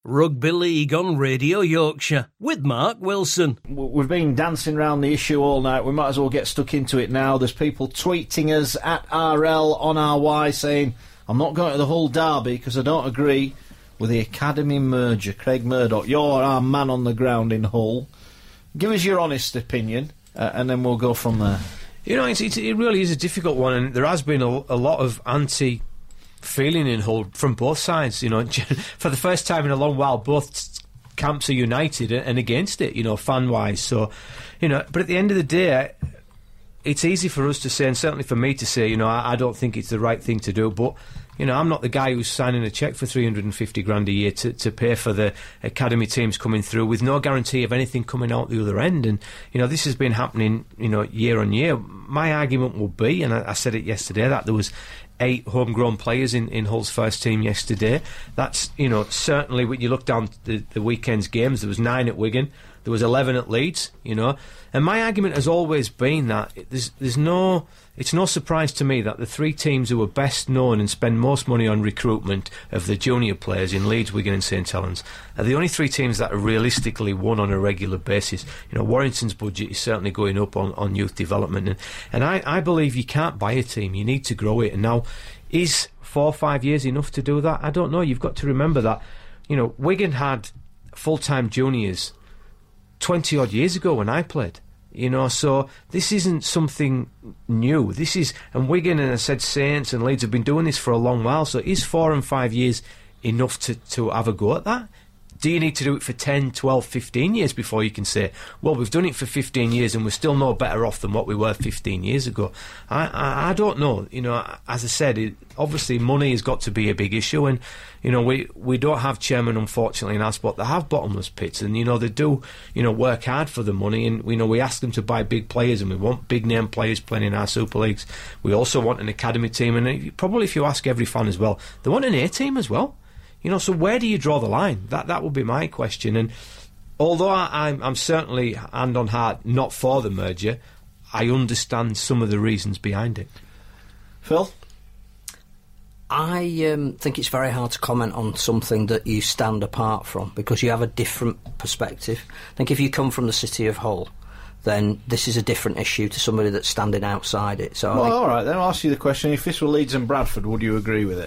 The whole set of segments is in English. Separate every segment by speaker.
Speaker 1: Rugby League on Radio Yorkshire with Mark Wilson.
Speaker 2: We've been dancing around the issue all night. We might as well get stuck into it now. There's people tweeting us at RL on RY saying, I'm not going to the Hull derby because I don't agree with the academy merger. Craig Murdoch, you're our man on the ground in Hull. Give us your honest opinion and then we'll go from there.
Speaker 3: You know, it really is a difficult one, and there has been a lot of feeling in Hull from both sides. You know, for the first time in a long while, both camps are united and against it, you know, fan-wise. So, you know, but at the end of the day, it's easy for us to say, and certainly for me to say, you know, I don't think it's the right thing to do, but, you know, I'm not the guy who's signing a cheque for 350 grand a year to pay for the academy teams coming through with no guarantee of anything coming out the other end. And, you know, this has been happening, you know, year on year. My argument will be, and I said it yesterday, that there was 8 homegrown players in Hull's first team yesterday. That's, you know, certainly when you look down the weekend's games, there was 9 at Wigan, there was 11 at Leeds, you know. And my argument has always been that it's no surprise to me that the 3 teams who are best known and spend most money on recruitment of the junior players in Leeds, Wigan and St Helens are the only 3 teams that are realistically won on a regular basis. You know, Warrington's budget is certainly going up on youth development, and I believe you can't buy a team, you need to grow it. And now, is 4 or 5 years enough to do that? I don't know. You've got to remember that, you know, Wigan had full-time juniors 20 odd years ago when I played. You know, so this isn't something new. This is, and Wigan and I said Saints and Leeds have been doing this for a long while. So is 4 and 5 years enough to have a go at that? Do you need to do it for 10, 12, 15 years before you can say, well, we've done it for 15 years and we're still no better off than what we were 15 years ago? I don't know. You know, as I said, obviously money has got to be a big issue, and, you know, we don't have chairmen, unfortunately, in our sport. They have bottomless pits, and, you know, they do, you know, work hard for the money, and, you know, we ask them to buy big players, and we want big name players playing in our Super Leagues. We also want an academy team, and probably if you ask every fan as well, they want an A team as well. You know, so where do you draw the line? That would be my question. And although I'm certainly, hand on heart, not for the merger, I understand some of the reasons behind it.
Speaker 2: Phil?
Speaker 4: I think it's very hard to comment on something that you stand apart from, because you have a different perspective. I think if you come from the city of Hull, then this is a different issue to somebody that's standing outside it. So
Speaker 2: well, all right, then I'll ask you the question. If this were Leeds and Bradford, would you agree with it?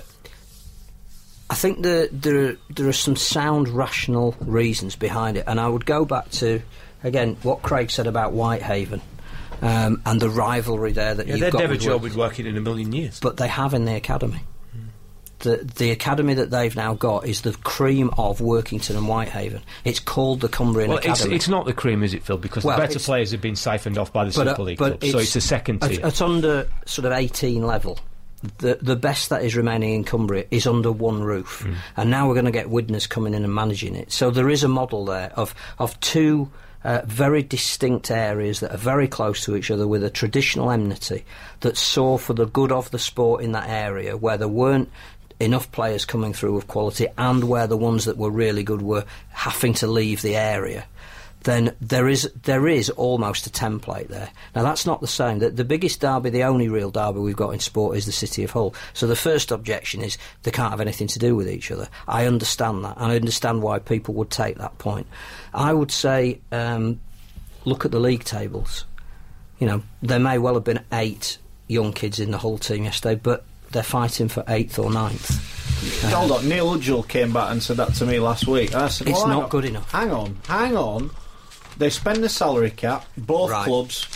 Speaker 4: I think there are some sound, rational reasons behind it, and I would go back to, again, what Craig said about Whitehaven and the rivalry there that you've got.
Speaker 3: They'd never job with working in a million years.
Speaker 4: But they have in the academy. The academy that they've now got is the cream of Workington and Whitehaven. It's called the Cumbrian Academy.
Speaker 3: It's not the cream, is it, Phil? Because the better players have been siphoned off by the Super League club, so it's a second tier.
Speaker 4: It's under sort of 18 level. The best that is remaining in Cumbria is under one roof, and now we're going to get Widnes coming in and managing it. So there is a model there of 2 very distinct areas that are very close to each other, with a traditional enmity that saw for the good of the sport in that area, where there weren't enough players coming through of quality, and where the ones that were really good were having to leave the area. Then there is almost a template there. Now, that's not the same. The biggest derby, the only real derby we've got in sport, is the City of Hull. So the first objection is they can't have anything to do with each other. I understand that, and I understand why people would take that point. I would say, look at the league tables. You know, there may well have been 8 young kids in the Hull team yesterday, but they're fighting for 8th or 9th.
Speaker 2: Hold on, Neil Udgell came back and said that to me last week. I said,
Speaker 4: it's not good enough.
Speaker 2: Hang on. They spend the salary cap, both clubs.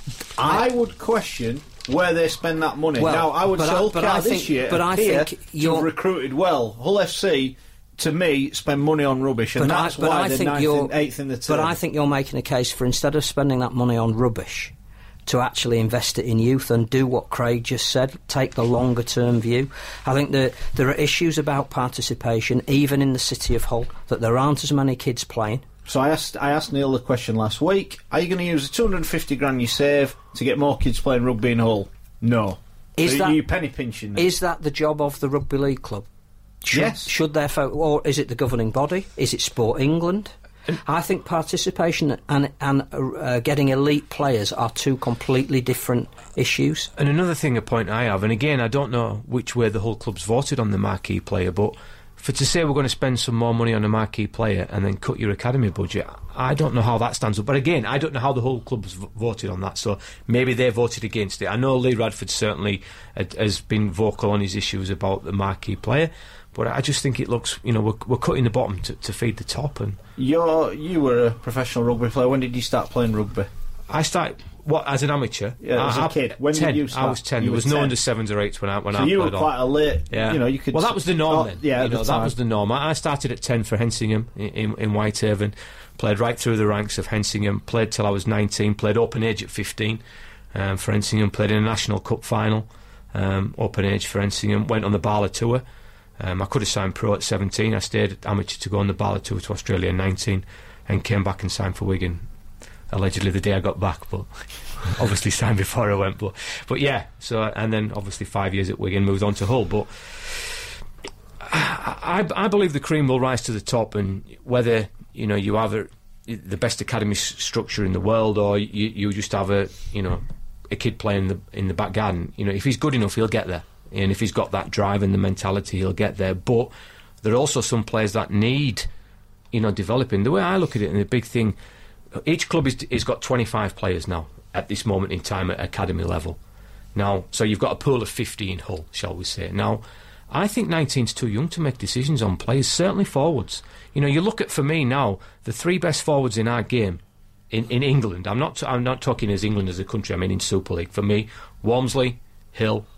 Speaker 2: I would question where they spend that money.
Speaker 4: Well,
Speaker 2: now, I would say Hull this year think you've recruited well. Hull FC, to me, spend money on rubbish, and that's why they're 8th in the team.
Speaker 4: But I think you're making a case for, instead of spending that money on rubbish, to actually invest it in youth and do what Craig just said, take the longer term view. I think that there are issues about participation, even in the city of Hull, that there aren't as many kids playing.
Speaker 2: So I asked Neil the question last week, are you going to use the 250 grand you save to get more kids playing rugby in Hull? No. Are you penny pinching them?
Speaker 4: Is that the job of the Rugby League club?
Speaker 2: Yes.
Speaker 4: Should their or is it the governing body? Is it Sport England? I think participation and getting elite players are 2 completely different issues.
Speaker 3: And another thing, a point I have, and again, I don't know which way the Hull club's voted on the marquee player, but to say we're going to spend some more money on a marquee player and then cut your academy budget, I don't know how that stands up. But again, I don't know how the whole club has voted on that, so maybe they voted against it. I know Lee Radford certainly has been vocal on his issues about the marquee player, but I just think it looks, we're cutting the bottom to feed the top. And
Speaker 2: you were a professional rugby player. When did you start playing rugby?
Speaker 3: I started as an amateur.
Speaker 2: Yeah, as a kid. When
Speaker 3: 10.
Speaker 2: did you start?
Speaker 3: I was 10. There was no under 7s or 8s when I played.
Speaker 2: So you were quite a late.
Speaker 3: Yeah.
Speaker 2: You could.
Speaker 3: Well, that was the norm then.
Speaker 2: Yeah,
Speaker 3: that was the norm. I started at 10 for Hensingham in Whitehaven. Played right through the ranks of Hensingham. Played till I was 19. Played open age at 15 for Hensingham. Played in a National Cup final. Open age for Hensingham. Went on the Barla tour. I could have signed pro at 17. I stayed amateur to go on the Barla tour to Australia at 19, and came back and signed for Wigan. Allegedly the day I got back, but obviously signed before I went. But yeah, so, and then obviously 5 years at Wigan, moved on to Hull. But I believe the cream will rise to the top, and whether you have the best academy structure in the world, or you just have a kid playing in the back garden, if he's good enough, he'll get there, and if he's got that drive and the mentality, he'll get there. But there are also some players that need developing. The way I look at it, and the big thing, each club is got 25 players now at this moment in time at academy level. Now, so you've got a pool of 50 in Hull, shall we say. Now, I think 19's too young to make decisions on players, certainly forwards. You look at, for me now, the 3 best forwards in our game in England. I'm not talking as England as a country, I mean in Super League. For me, Walmsley, Hill,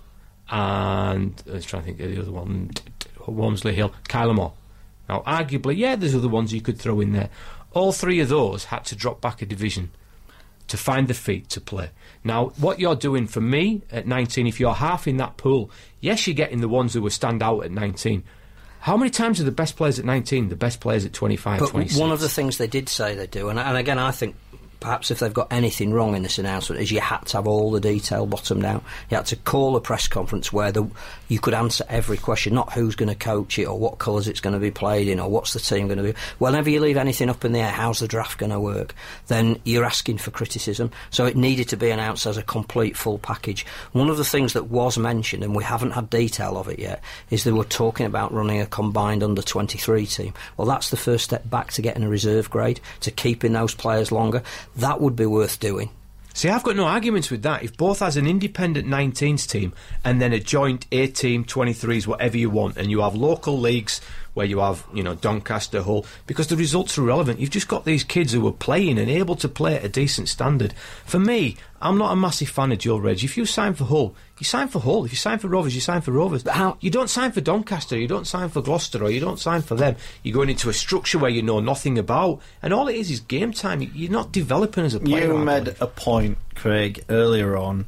Speaker 3: and I was trying to think of the other one. Walmsley, Hill, Kyler Moore. Now, arguably, there's other ones you could throw in there. All 3 of those had to drop back a division to find the feet to play. Now, what you're doing for me at 19, if you're half in that pool, yes, you're getting the ones who will stand out at 19. How many times are the best players at 19 the best players at 25,
Speaker 4: but
Speaker 3: 26?
Speaker 4: One of the things they did say they do, and again, I think perhaps if they've got anything wrong in this announcement, is you had to have all the detail bottomed out. You had to call a press conference where you could answer every question, not who's going to coach it, or what colours it's going to be played in, or what's the team going to be. Whenever you leave anything up in the air, how's the draft going to work, then you're asking for criticism. So it needed to be announced as a complete full package. One of the things that was mentioned, and we haven't had detail of it yet, is they were talking about running a combined under-23 team. Well, that's the first step back to getting a reserve grade, to keeping those players longer. That would be worth doing.
Speaker 3: See, I've got no arguments with that. If both has an independent 19s team and then a joint A team, 23s, whatever you want, and you have local leagues where you have, Doncaster, Hull, because the results are relevant. You've just got these kids who are playing and able to play at a decent standard. For me, I'm not a massive fan of Joe Reg. If you sign for Hull, you sign for Hull. If you sign for Rovers, you sign for Rovers. But you don't sign for Doncaster, you don't sign for Gloucester, or you don't sign for them. You're going into a structure where you know nothing about, and all it is game time. You're not developing as a player.
Speaker 2: You made a point, Craig, earlier on.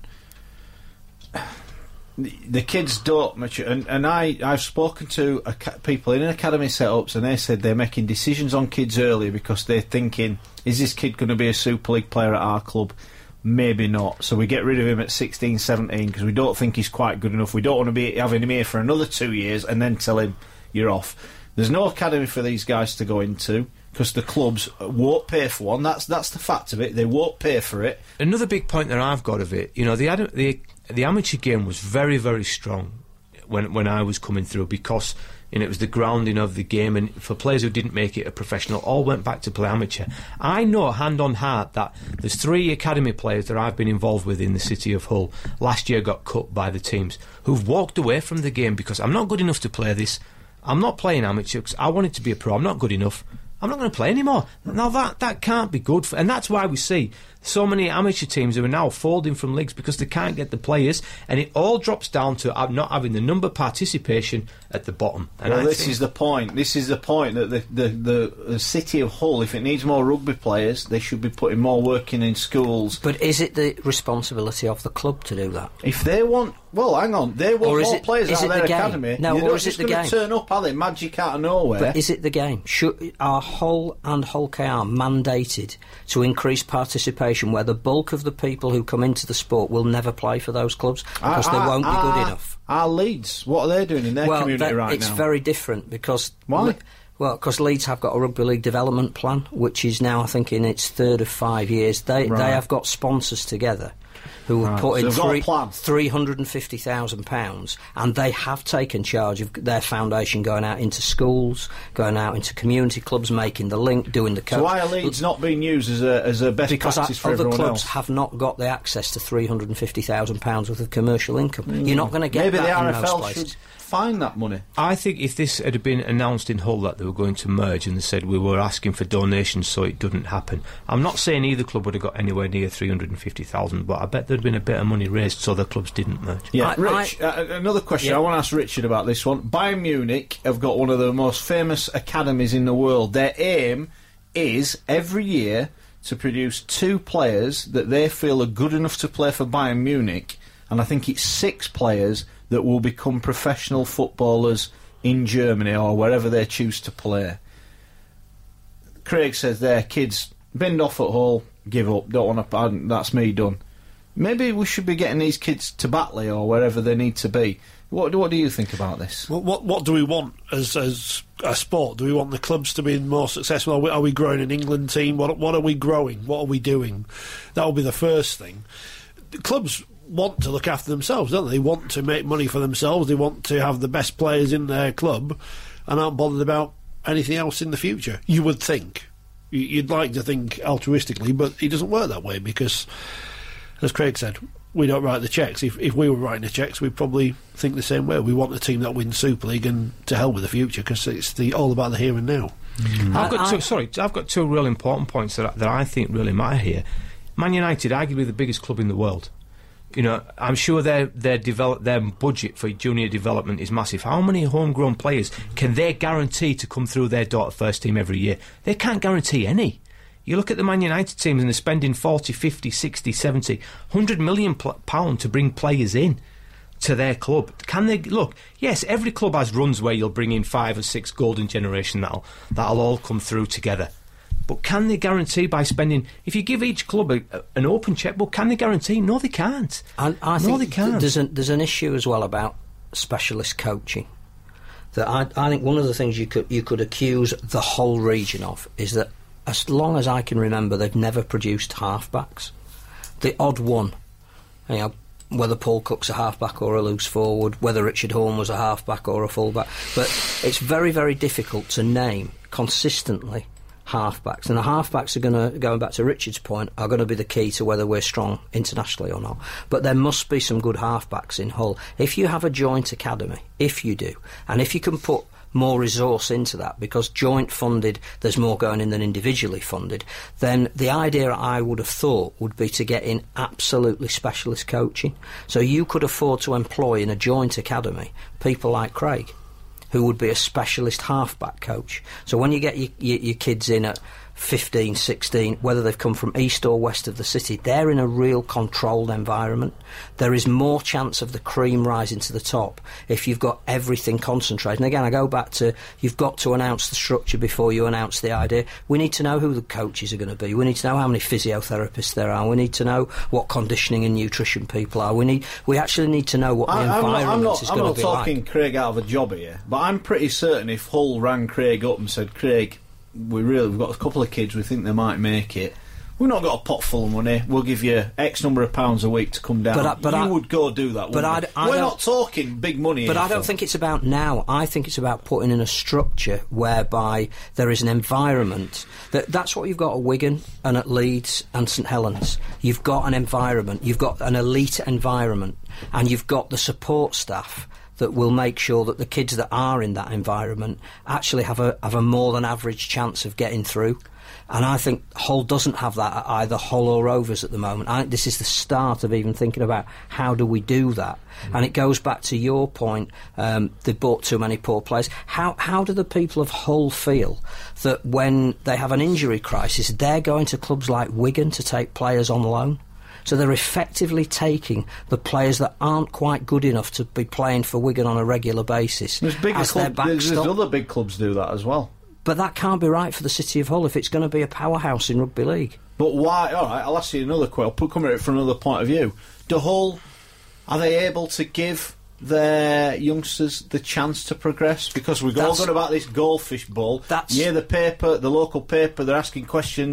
Speaker 2: The kids don't mature, and I've spoken to people in academy setups, and they said they're making decisions on kids early because they're thinking, is this kid going to be a Super League player at our club? Maybe not. So we get rid of him at 16, 17 because we don't think he's quite good enough. We don't want to be having him here for another 2 years and then tell him you're off. There's no academy for these guys to go into because the clubs won't pay for one. That's the fact of it. They won't pay for it.
Speaker 3: Another big point that I've got of it, the amateur game was very, very strong when I was coming through because it was the grounding of the game, and for players who didn't make it a professional, all went back to play amateur. I know, hand on heart, that there's 3 academy players that I've been involved with in the city of Hull last year got cut by the teams who've walked away from the game because I'm not good enough to play this. I'm not playing amateur because I wanted to be a pro. I'm not good enough. I'm not going to play anymore. Now that can't be good, and that's why we see so many amateur teams who are now folding from leagues because they can't get the players, and it all drops down to not having the number participation at the bottom. And
Speaker 2: well, this is the point. This is the point that the city of Hull, if it needs more rugby players, they should be putting more work in schools.
Speaker 4: But is it the responsibility of the club to do that?
Speaker 2: If they want, well, hang on, they want more players out of their academy.
Speaker 4: No,
Speaker 2: or
Speaker 4: is it the game?
Speaker 2: They're not just going to turn up, are they? Magic out of nowhere.
Speaker 4: But is it the game? Are Hull and Hull KR mandated to increase participation where the bulk of the people who come into the sport will never play for those clubs because they won't be good enough?
Speaker 2: Our Leeds, what are they doing in their community right now?
Speaker 4: It's very different because...
Speaker 2: Why?
Speaker 4: Well, because Leeds have got a rugby league development plan, which is now, I think, in its 3rd of 5 years. They have got sponsors together who have put in
Speaker 2: So they've got a plan.
Speaker 4: £350,000, and they have taken charge of their foundation, going out into schools, going out into community clubs, making the link, doing the coach.
Speaker 2: So why are Leeds not being used as a best
Speaker 4: because
Speaker 2: practice for
Speaker 4: other
Speaker 2: everyone
Speaker 4: clubs
Speaker 2: else?
Speaker 4: have not got the access to £350,000 worth of commercial income. You're not going to get
Speaker 2: Maybe
Speaker 4: that
Speaker 2: the
Speaker 4: in most
Speaker 2: RFL
Speaker 4: places.
Speaker 2: should find that money.
Speaker 3: I think if this had been announced in Hull that they were going to merge and they said we were asking for donations so it didn't happen, I'm not saying either club would have got anywhere near 350,000, but I bet there'd been a bit of money raised so the clubs didn't merge.
Speaker 2: Yeah, Rich, another question.
Speaker 4: Yeah.
Speaker 2: I want to ask Richard about this one. Bayern Munich have got one of the most famous academies in the world. Their aim is every year to produce 2 players that they feel are good enough to play for Bayern Munich, and I think it's 6 players that will become professional footballers in Germany or wherever they choose to play. Craig says their kids binned off at Hull, give up, don't want to, that's me done. Maybe we should be getting these kids to Batley or wherever they need to be. What do you think about this?
Speaker 5: Well, what do we want as a sport? Do we want the clubs to be more successful? Are we growing an England team? What are we growing? What are we doing? That will be the first thing. The clubs want to look after themselves, don't they? They want to make money for themselves. They want to have the best players in their club and aren't bothered about anything else in the future. You would think. You'd like to think altruistically, but it doesn't work that way because, as Craig said, we don't write the cheques. If we were writing the cheques, we'd probably think the same way. We want a team that wins Super League and to hell with the future because it's all about the here and now.
Speaker 3: I've got 2 real important points that I think really matter here. Man United, arguably the biggest club in the world. You know, I'm sure their budget for junior development is massive. How many homegrown players can they guarantee to come through their door to first team every year? They can't guarantee any. You look at the Man United teams and they're spending 40, 50, 60, 70, 100 million pound to bring players in to their club. Can they look? Yes, every club has runs where you'll bring in 5 or 6 golden generation that'll all come through together. But can they guarantee by spending... If you give each club an open checkbook, can they guarantee? No, they can't.
Speaker 4: I think there's an issue as well about specialist coaching. That I think one of the things you could accuse the whole region of is that as long as I can remember, they've never produced halfbacks. The odd one, you know, whether Paul Cook's a halfback or a loose forward, whether Richard Horne was a halfback or a fullback. But it's very, very difficult to name consistently halfbacks, and the halfbacks are going to, going back to Richard's point, are going to be the key to whether we're strong internationally or not. But there must be some good halfbacks in Hull. If you have a joint academy, if you do, and if you can put more resource into that, because joint funded, there's more going in than individually funded, then the idea I would have thought would be to get in absolutely specialist coaching. So you could afford to employ in a joint academy people like Craig, who would be a specialist halfback coach. So when you get your kids in at 15, 16, whether they've come from east or west of the city, they're in a real controlled environment. There is more chance of the cream rising to the top if you've got everything concentrated. And again, I go back to, you've got to announce the structure before you announce the idea. We need to know who the coaches are going to be. We need to know how many physiotherapists there are. We need to know what conditioning and nutrition people are. We actually need to know what the environment is going to be like.
Speaker 2: I'm not talking Craig out of a job here, but I'm pretty certain if Hull rang Craig up and said, Craig, we've got a couple of kids, we think they might make it, we've not got a pot full of money, we'll give you X number of pounds a week to come down. But you would go do that, wouldn't you? We're not talking big money
Speaker 4: But
Speaker 2: here,
Speaker 4: I don't think it's about now. I think it's about putting in a structure whereby there is an environment. That's what you've got at Wigan and at Leeds and St Helens. You've got an environment, you've got an elite environment, and you've got the support staff that will make sure that the kids that are in that environment actually have a more than average chance of getting through. And I think Hull doesn't have that at either Hull or Rovers at the moment. I think this is the start of even thinking about how do we do that. And it goes back to your point, they bought too many poor players. How do the people of Hull feel that when they have an injury crisis, they're going to clubs like Wigan to take players on loan? So they're effectively taking the players that aren't quite good enough to be playing for Wigan on a regular basis.
Speaker 2: There's other big clubs do that as well.
Speaker 4: But that can't be right for the City of Hull if it's going to be a powerhouse in rugby league.
Speaker 2: But why? All right, I'll ask you another question. I'll come at it from another point of view. Do Hull, are they able to give their youngsters the chance to progress? Because we've all got about this goldfish bowl. The paper, the local paper, they're asking questions.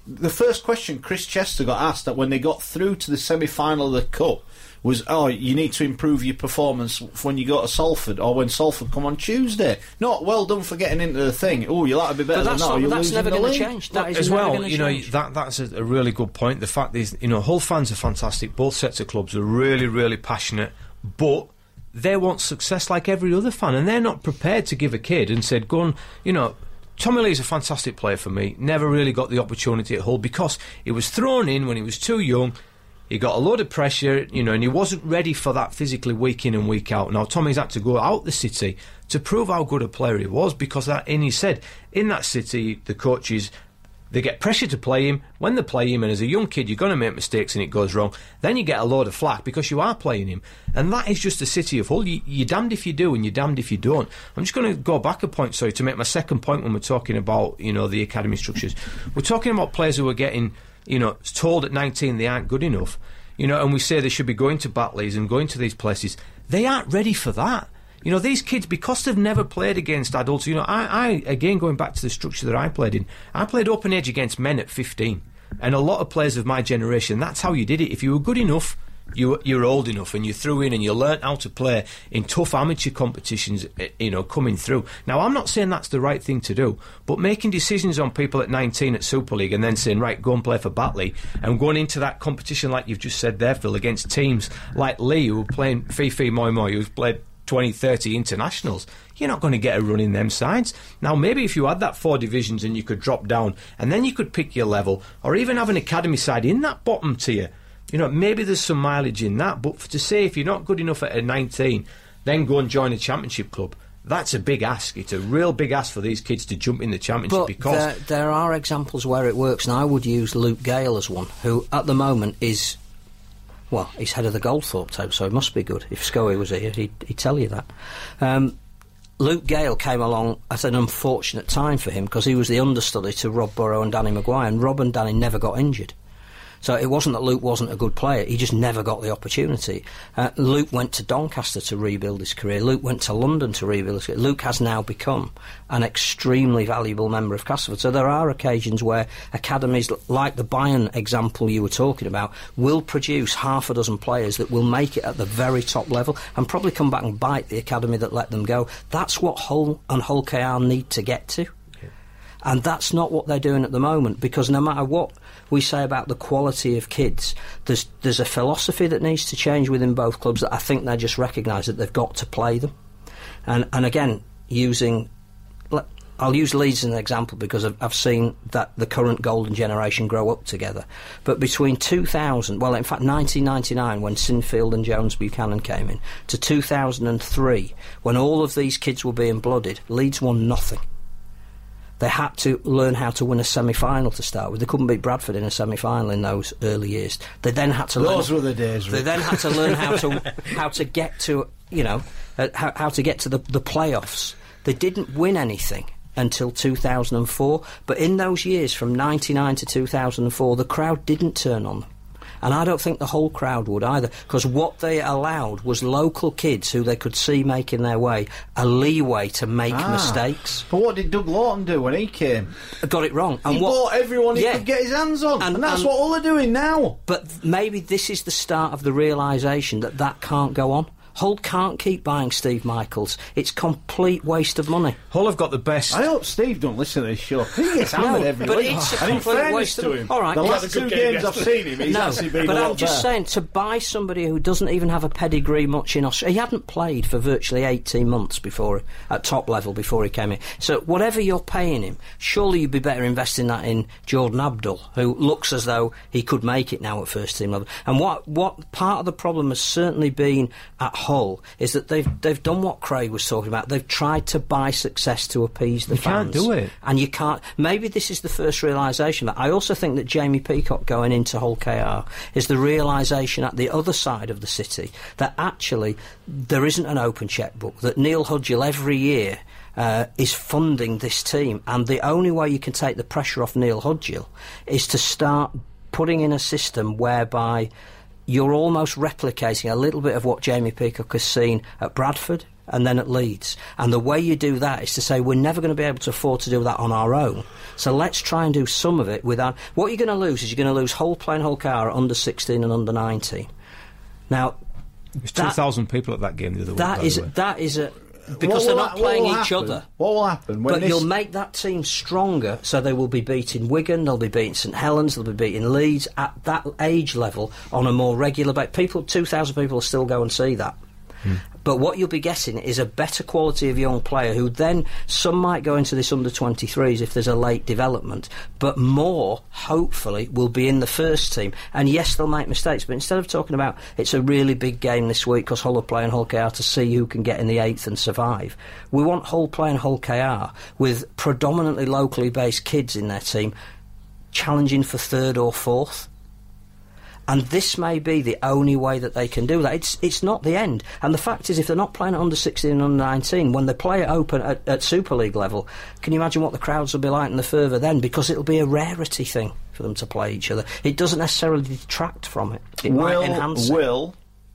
Speaker 2: the first question Chris Chester got asked that when they got through to the semi-final of the Cup was, you need to improve your performance when you go to Salford, or when Salford come on Tuesday. Not, well done for getting into the thing. Oh, you'll have to be better than that.
Speaker 4: That's never going to change. That is
Speaker 3: as
Speaker 4: never
Speaker 3: well,
Speaker 4: gonna change.
Speaker 3: That's a really good point. The fact is, Hull fans are fantastic. Both sets of clubs are really, really passionate, but they want success like every other fan, and they're not prepared to give a kid and said, go on, Tommy Lee's a fantastic player for me. Never really got the opportunity at Hull because he was thrown in when he was too young. He got a load of pressure, and he wasn't ready for that physically week in and week out. Now, Tommy's had to go out the city to prove how good a player he was, because he said, in that city, the coaches, they get pressure to play him. When they play him, and as a young kid, you're going to make mistakes and it goes wrong, then you get a load of flack because you are playing him. And that is just the city of Hull. You're damned if you do and you're damned if you don't. I'm just going to go back a point, to make my second point when we're talking about, the academy structures. We're talking about players who are getting, told at 19 they aren't good enough, and we say they should be going to Battley's and going to these places. They aren't ready for that. These kids, because they've never played against adults, I again, going back to the structure that I played in, I played open age against men at 15. And a lot of players of my generation, that's how you did it. If you were good enough, you're old enough, and you threw in and you learnt how to play in tough amateur competitions, coming through. Now, I'm not saying that's the right thing to do, but making decisions on people at 19 at Super League and then saying, right, go and play for Batley, and going into that competition like you've just said there, Phil, against teams like Lee, who were playing Fifi Moi Moi, who's played 20, 30 internationals, you're not going to get a run in them sides. Now, maybe if you had that 4 divisions and you could drop down, and then you could pick your level, or even have an academy side in that bottom tier, maybe there's some mileage in that. But to say if you're not good enough at 19, then go and join a championship club, that's a big ask. It's a real big ask for these kids to jump in the championship.
Speaker 4: But
Speaker 3: because
Speaker 4: there are examples where it works, and I would use Luke Gale as one, who at the moment is... Well, he's head of the Goldthorpe team, so he must be good. If Scully was here, he'd tell you that. Luke Gale came along at an unfortunate time for him, because he was the understudy to Rob Burrow and Danny Maguire, and Rob and Danny never got injured. So it wasn't that Luke wasn't a good player, he just never got the opportunity. Luke went to Doncaster to rebuild his career. Luke went to London to rebuild his career. Luke has now become an extremely valuable member of Castleford. So there are occasions where academies, like the Bayern example you were talking about, will produce half a dozen players that will make it at the very top level and probably come back and bite the academy that let them go. That's what Hull and Hull KR need to get to. And that's not what they're doing at the moment, because no matter what we say about the quality of kids, there's a philosophy that needs to change within both clubs that I think they just recognise that they've got to play them. And again, I'll use Leeds as an example because I've seen that the current golden generation grow up together. But between 2000, well, in fact, 1999, when Sinfield and Jones Buchanan came in, to 2003, when all of these kids were being blooded, Leeds won nothing. They had to learn how to win a semi-final to start with. They couldn't beat Bradford in a semi-final in those early years. They then had to
Speaker 2: those were the days.
Speaker 4: They then had to learn how to get to how to get to the playoffs. They didn't win anything until 2004. But in those years, from 99 to 2004, the crowd didn't turn on them. And I don't think the whole crowd would either, because what they allowed was local kids who they could see making their way a leeway to make mistakes.
Speaker 2: But what did Doug Lawton do when he came?
Speaker 4: Got it wrong. And
Speaker 2: he bought everyone he could get his hands on, and that's what all they're doing now.
Speaker 4: But maybe this is the start of the realisation that can't go on. Hull can't keep buying Steve Michaels. It's complete waste of money.
Speaker 3: Hull have got the best.
Speaker 2: I hope Steve don't listen to this show. He gets hammered every
Speaker 4: but
Speaker 2: week.
Speaker 4: It's a
Speaker 2: and in
Speaker 4: complete
Speaker 2: fairness
Speaker 4: waste
Speaker 2: to
Speaker 4: of
Speaker 2: him,
Speaker 4: all right,
Speaker 2: the last 2 games I've seen him, he's actually been
Speaker 4: but
Speaker 2: a lot
Speaker 4: I'm just saying, to buy somebody who doesn't even have a pedigree much in Australia, he hadn't played for virtually 18 months before at top level before he came in. So whatever you're paying him, surely you'd be better investing that in Jordan Abdul, who looks as though he could make it now at first team level. And what part of the problem has certainly been at Hull is that they've done what Craig was talking about. They've tried to buy success to appease the fans.
Speaker 3: You can't do it.
Speaker 4: And you can't. Maybe this is the first realisation. But I also think that Jamie Peacock going into Hull KR is the realisation at the other side of the city that actually there isn't an open chequebook, that Neil Hudgill every year is funding this team, and the only way you can take the pressure off Neil Hudgill is to start putting in a system whereby you're almost replicating a little bit of what Jamie Peacock has seen at Bradford and then at Leeds. And the way you do that is to say we're never going to be able to afford to do that on our own. So let's try and do some of it without... What you're going to lose is you're going to lose Hull playing Hull KR under 16 and under 19. Now...
Speaker 3: There's 2,000 people at that game the other week.
Speaker 4: That is a... Because they're not playing each other.
Speaker 2: What will happen?
Speaker 4: But you'll make that team stronger, so they will be beating Wigan, they'll be beating St Helens, they'll be beating Leeds at that age level on a more regular basis. 2,000 people will still go and see that. But what you'll be getting is a better quality of young player who then, some might go into this under-23s if there's a late development, but more, hopefully, will be in the first team. And yes, they'll make mistakes, but instead of talking about it's a really big game this week because Hull are playing Hull KR to see who can get in the 8th and survive, we want Hull playing Hull KR with predominantly locally based kids in their team challenging for 3rd or 4th. And this may be the only way that they can do that. It's not the end. And the fact is, if they're not playing at under 16 and under 19, when they play it open at Super League level, can you imagine what the crowds will be like in the further then? Because it'll be a rarity thing for them to play each other. It doesn't necessarily detract from it. It might enhance it.
Speaker 2: Will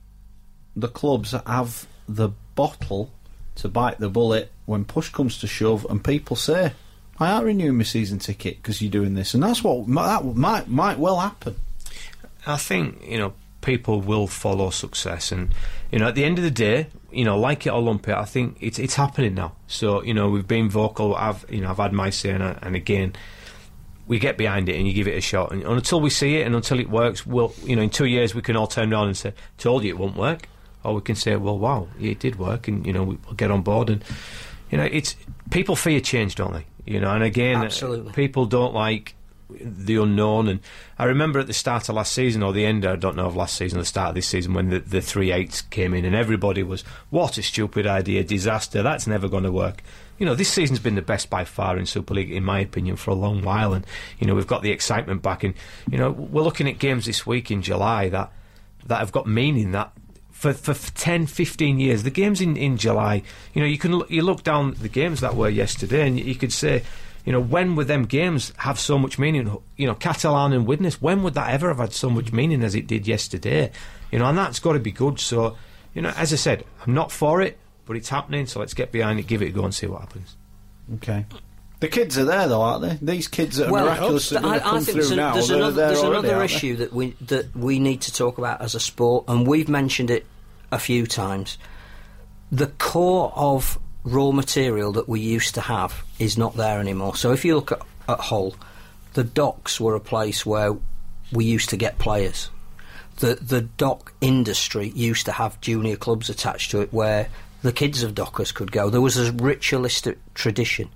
Speaker 2: the clubs have the bottle to bite the bullet when push comes to shove and people say, I aren't renewing my season ticket because you're doing this? And that's what that might well happen.
Speaker 3: I think, people will follow success, and, at the end of the day, like at Olympia, I think it's happening now. So, we've been vocal. I've had my say, and again, we get behind it and you give it a shot. And until we see it and until it works, we'll, in 2 years we can all turn around and say, "Told you it won't work," or we can say, "Well, wow, it did work," and we'll get on board. And it's people fear change, don't they? And again,
Speaker 4: absolutely,
Speaker 3: people don't like the unknown. And I remember at the start of last season, or the end, I don't know, of last season, or the start of this season, when the 3-8s came in and everybody was, what a stupid idea, disaster, that's never going to work. This season's been the best by far in Super League, in my opinion, for a long while, and we've got the excitement back, and we're looking at games this week in July that have got meaning, that for 10, 15 years, the games in July, you look down the games that were yesterday and you could say, when would them games have so much meaning? Catalan and Widnes, when would that ever have had so much meaning as it did yesterday? And that's got to be good. So, as I said, I'm not for it, but it's happening, so let's get behind it, give it a go and see what happens.
Speaker 2: Okay. The kids are there, though, aren't they? These kids that are miraculously going to come through now.
Speaker 4: There's another issue that we need to talk about as a sport, and we've mentioned it a few times. The core of raw material that we used to have is not there anymore. So if you look at Hull, the docks were a place where we used to get players. The dock industry used to have junior clubs attached to it where the kids of dockers could go. There was a ritualistic tradition.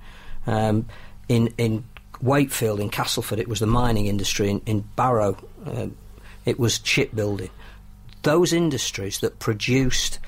Speaker 4: In Wakefield, in Castleford, it was the mining industry. In Barrow, it was shipbuilding. Those industries that produced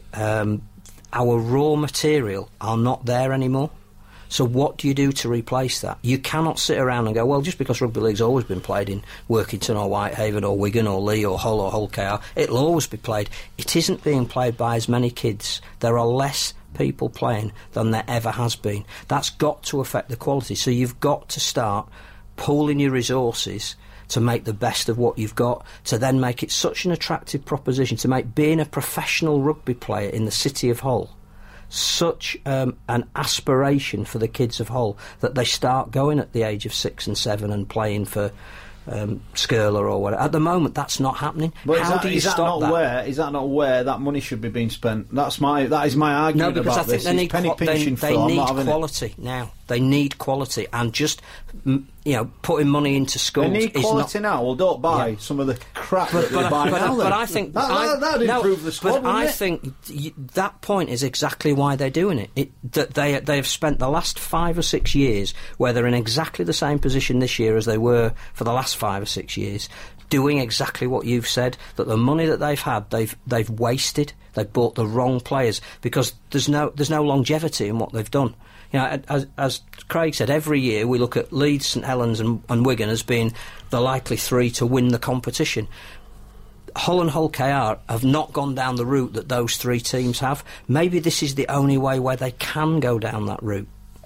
Speaker 4: our raw material are not there anymore. So what do you do to replace that? You cannot sit around and go, well, just because rugby league's always been played in Workington or Whitehaven or Wigan or Leigh or Hull KR, it'll always be played. It isn't being played by as many kids. There are less people playing than there ever has been. That's got to affect the quality. So you've got to start pooling your resources to make the best of what you've got, to then make it such an attractive proposition, to make being a professional rugby player in the city of Hull such an aspiration for the kids of Hull that they start going at the age of 6 and 7 and playing for Skirler or whatever. At the moment, that's not happening.
Speaker 2: But
Speaker 4: how do you stop that?
Speaker 2: Is that not where that money should be being spent? That is my argument.
Speaker 4: No, because
Speaker 2: about
Speaker 4: I think
Speaker 2: this.
Speaker 4: they need quality now. They need quality, and just putting money into schools.
Speaker 2: They need quality now. Well, don't buy some of the crap that they buy now.
Speaker 4: But I think
Speaker 2: that'd improve the squad.
Speaker 4: But I think that point is exactly why they're doing it. That they have spent the last 5 or 6 years, where they're in exactly the same position this year as they were for the last 5 or 6 years, doing exactly what you've said. That the money that they've had, they've wasted. They've bought the wrong players because there's no longevity in what they've done. As Craig said, every year we look at Leeds, St Helens and Wigan as being the likely 3 to win the competition. Hull and Hull KR have not gone down the route that those 3 teams have. Maybe this is the only way where they can go down that route.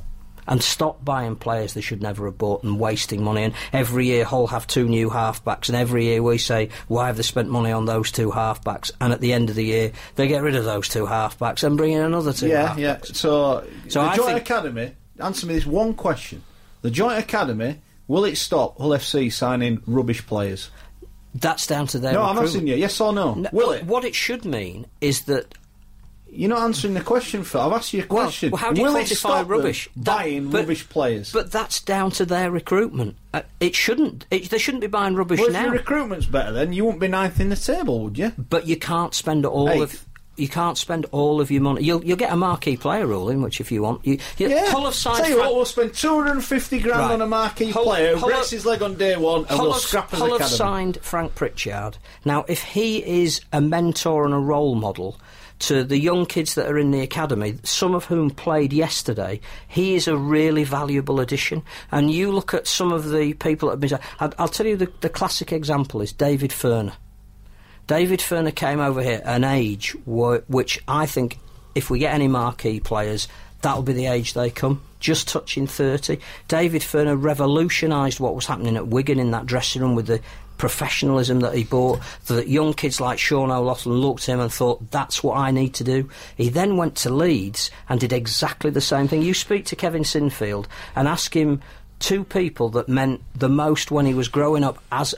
Speaker 4: and stop buying players they should never have bought and wasting money. And every year Hull have 2 new halfbacks, and every year we say, why have they spent money on those 2 halfbacks? And at the end of the year, they get rid of those 2 halfbacks and bring in another 2 halfbacks.
Speaker 2: Yeah. So the Joint Academy, answer me this one question. The Joint Academy, will it stop Hull FC signing rubbish players?
Speaker 4: That's down to their
Speaker 2: No,
Speaker 4: recruitment.
Speaker 2: I'm asking you, yes or no? Will it?
Speaker 4: What it should mean is that...
Speaker 2: You're not answering the question, Phil. I've asked you a question.
Speaker 4: Well, how do you
Speaker 2: will it
Speaker 4: quantify
Speaker 2: stop
Speaker 4: rubbish?
Speaker 2: them buying rubbish players?
Speaker 4: But that's down to their recruitment. It shouldn't. They shouldn't be buying rubbish
Speaker 2: Well, if
Speaker 4: now.
Speaker 2: your recruitment's better, then you wouldn't be 9th in the table, would you?
Speaker 4: But you can't spend all You can't spend all of your money. You'll get a marquee player ruling, which if you want, Hull have signed.
Speaker 2: Tell you what, we'll spend 250 grand on a marquee player who breaks his leg on day one, and we'll scrap his academy.
Speaker 4: Hull have signed Frank Pritchard. Now, if he is a mentor and a role model to the young kids that are in the academy, some of whom played yesterday, he is a really valuable addition. And you look at some of the people that have been... I'll tell you the classic example is David Furner. David Furner came over here at an age which I think, if we get any marquee players, that'll be the age they come, just touching 30. David Furner revolutionised what was happening at Wigan in that dressing room with the professionalism that he brought, that young kids like Sean O'Loughlin looked at him and thought, that's what I need to do. He then went to Leeds and did exactly the same thing. You speak to Kevin Sinfield and ask him 2 people that meant the most when he was growing up as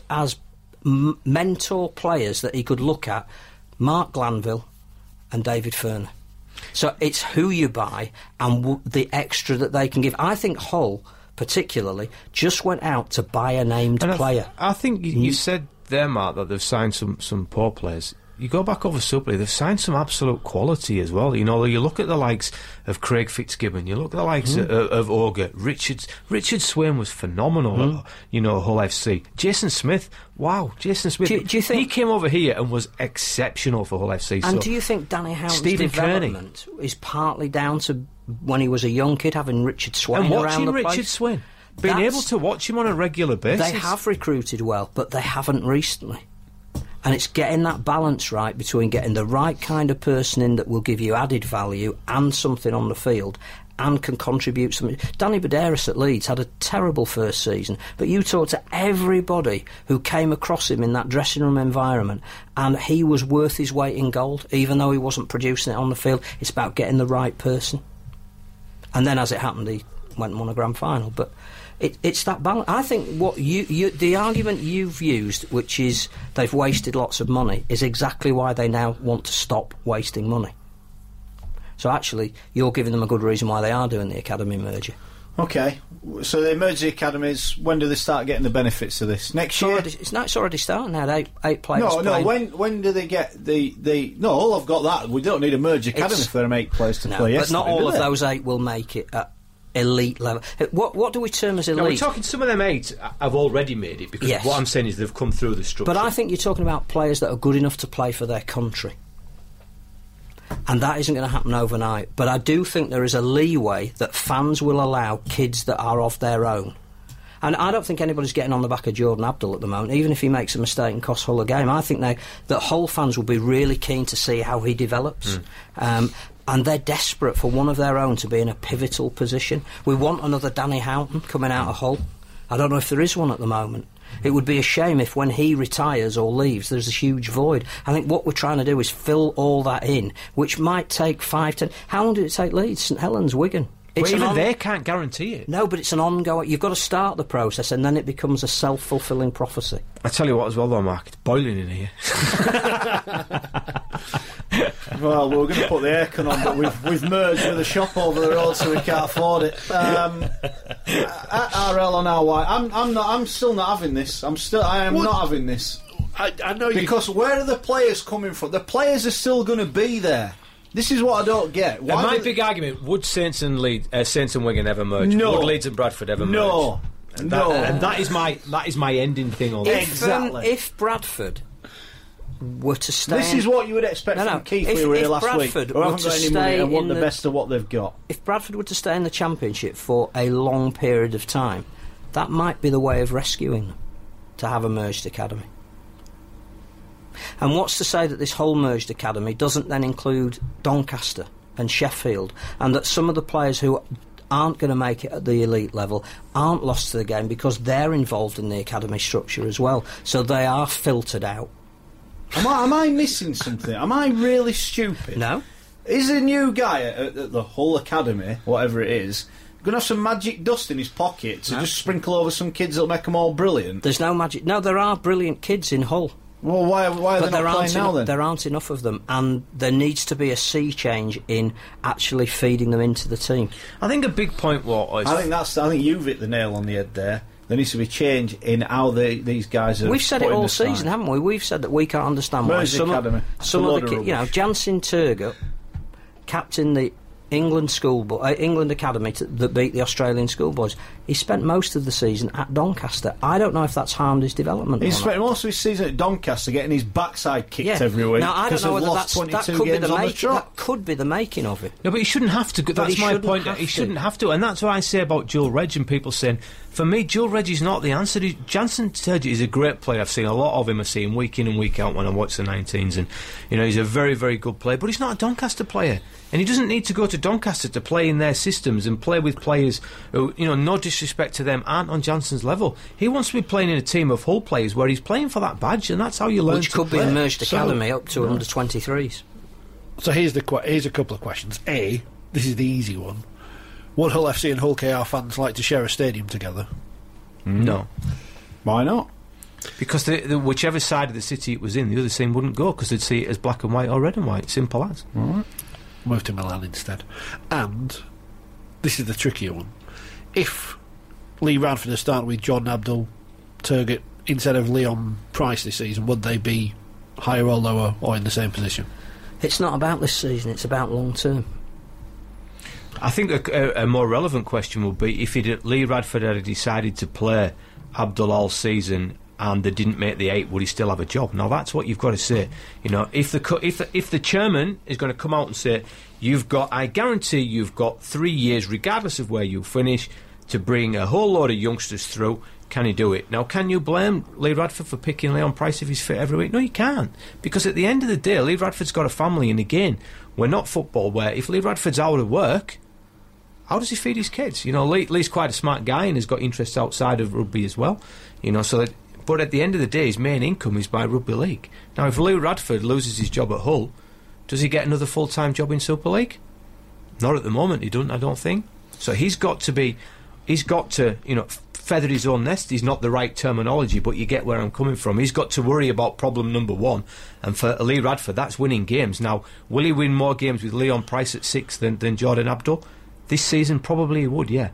Speaker 4: mentor players that he could look at: Mark Glanville and David Furner. So it's who you buy and the extra that they can give. I think Hull particularly just went out to buy a named player.
Speaker 3: I think you said there, Mark, that they've signed some poor players. You go back over Super League, they've signed some absolute quality as well. You know, you look at the likes of Craig Fitzgibbon, you look at the likes of Ogre, Richard Swain was phenomenal at, Hull FC. Jason Smith, wow, Jason Smith.
Speaker 4: Do you think
Speaker 3: he came over here and was exceptional for Hull FC?
Speaker 4: And do you think Danny Houghton's development is partly down to when he was a young kid having Richard Swain
Speaker 3: and
Speaker 4: around
Speaker 3: watching
Speaker 4: the
Speaker 3: Richard
Speaker 4: place?
Speaker 3: Swain, being able to watch him on a regular basis?
Speaker 4: They have recruited well, but they haven't recently. And it's getting that balance right between getting the right kind of person in that will give you added value and something on the field and can contribute something. Danny Baderis at Leeds had a terrible first season, but you talk to everybody who came across him in that dressing room environment and he was worth his weight in gold, even though he wasn't producing it on the field. It's about getting the right person. And then, as it happened, he went and won a grand final. But it's that balance. I think what the argument you've used, which is they've wasted lots of money, is exactly why they now want to stop wasting money. So actually, you're giving them a good reason why they are doing the academy merger.
Speaker 2: Okay, so they merge the academies. When do they start getting the benefits of this? Next year?
Speaker 4: It's already starting now. 8 players.
Speaker 2: No. When do they get the? No, all I've got that. We don't need a merge academy for them 8 players to play.
Speaker 4: But not all of those 8 will make it at elite level. What do we term as elite?
Speaker 3: No, we're talking some of them 8 have already made it, because what I'm saying is they've come through the structure.
Speaker 4: But I think you're talking about players that are good enough to play for their country. And that isn't going to happen overnight. But I do think there is a leeway that fans will allow kids that are of their own. And I don't think anybody's getting on the back of Jordan Abdul at the moment, even if he makes a mistake and costs Hull a game. I think that Hull fans will be really keen to see how he develops. And they're desperate for one of their own to be in a pivotal position. We want another Danny Houghton coming out of Hull. I don't know if there is one at the moment. It would be a shame if when he retires or leaves there's a huge void. I think what we're trying to do is fill all that in, which might take 5, 10... How long did it take Leeds, St Helens, Wigan?
Speaker 3: Well, even they can't guarantee it.
Speaker 4: No, but it's an ongoing... You've got to start the process and then it becomes a self-fulfilling prophecy.
Speaker 3: I tell you what as well though, Mark, it's boiling in here.
Speaker 2: Well, we were going to put the aircon on, but we've merged with a shop over the road, so we can't afford it. At RL on our way, I'm still not having this. I am not having this.
Speaker 5: I know
Speaker 2: because where are the players coming from? The players are still going to be there. This is what I don't get. Why
Speaker 3: my big argument: would Saints and Wigan ever merge?
Speaker 2: No.
Speaker 3: Would Leeds and Bradford ever merge?
Speaker 2: No.
Speaker 3: And that is my ending thing on that.
Speaker 2: Exactly.
Speaker 4: If Bradford were to stay...
Speaker 2: This is what you would expect from Keith we were here last week. Who haven't got any money and want the best of what they've got.
Speaker 4: If Bradford were to stay in the Championship for a long period of time, that might be the way of rescuing them, to have a merged academy. And what's to say that this whole merged academy doesn't then include Doncaster and Sheffield, and that some of the players who aren't going to make it at the elite level, aren't lost to the game because they're involved in the academy structure as well. So they are filtered out.
Speaker 2: Am I missing something? Am I really stupid?
Speaker 4: No.
Speaker 2: Is a new guy at the Hull Academy, whatever it is, going to have some magic dust in his pocket to just sprinkle over some kids that'll make them all brilliant?
Speaker 4: There's no magic. No, there are brilliant kids in Hull.
Speaker 2: Well, why are they not playing now then?
Speaker 4: There aren't enough of them, and there needs to be a sea change in actually feeding them into the team.
Speaker 3: I think a big point was...
Speaker 2: I think you've hit the nail on the head there. There needs to be change in how these guys are.
Speaker 4: We've said it all season, haven't we? We've said that we can't understand why some of the kids, Jansen Turgut, captain the England Academy that beat the Australian schoolboys. He spent most of the season at Doncaster. I don't know if that's harmed his development.
Speaker 2: He spent most of his season at Doncaster getting his backside kicked every week.
Speaker 4: Now I don't know whether that could be the making of it.
Speaker 3: No, but he shouldn't have to. That's my point. He shouldn't have to, and that's what I say about Joel Reg and people saying, for me, Joel Reg is not the answer. Jansen Turgut is a great player. I've seen a lot of him. I see him week in and week out when I watch the 19s, and he's a very, very good player. But he's not a Doncaster player, and he doesn't need to go to Doncaster to play in their systems and play with players who, no disrespect to them, aren't on Jansen's level. He wants to be playing in a team of Hull players where he's playing for that badge, and that's how you learn.
Speaker 4: Which could be a merged academy up to under 23s.
Speaker 5: So here's a couple of questions. A, this is the easy one. Would Hull FC and Hull KR fans like to share a stadium together?
Speaker 3: No.
Speaker 2: Why not?
Speaker 3: Because whichever side of the city it was in, the other team wouldn't go because they'd see it as black and white or red and white. Simple as.
Speaker 2: Right.
Speaker 5: Move to Milan instead. And this is the trickier one. If Lee Radford has started with Jordan Abdul, Turgut instead of Leon Price this season, would they be higher or lower or in the same position?
Speaker 4: It's not about this season, it's about long term.
Speaker 3: I think a more relevant question would be if Lee Radford had decided to play Abdul all season and they didn't make the 8, would he still have a job? Now that's what you've got to say. If the chairman is going to come out and say, I guarantee you've got 3 years, regardless of where you finish, to bring a whole load of youngsters through. Can he do it? Now, can you blame Lee Radford for picking Leon Price if he's fit every week? No, you can't. Because at the end of the day, Lee Radford's got a family, and again, we're not football where if Lee Radford's out of work, how does he feed his kids? Lee's quite a smart guy and has got interests outside of rugby as well. But at the end of the day, his main income is by rugby league. Now, if Lee Radford loses his job at Hull, does he get another full-time job in Super League? Not at the moment, he doesn't, I don't think. So he's got to feather his own nest is not the right terminology, but you get where I'm coming from. He's got to worry about problem number 1, and for Lee Radford, that's winning games. Now, will he win more games with Leon Price at 6 than Jordan Abdul? This season, probably he would, yeah.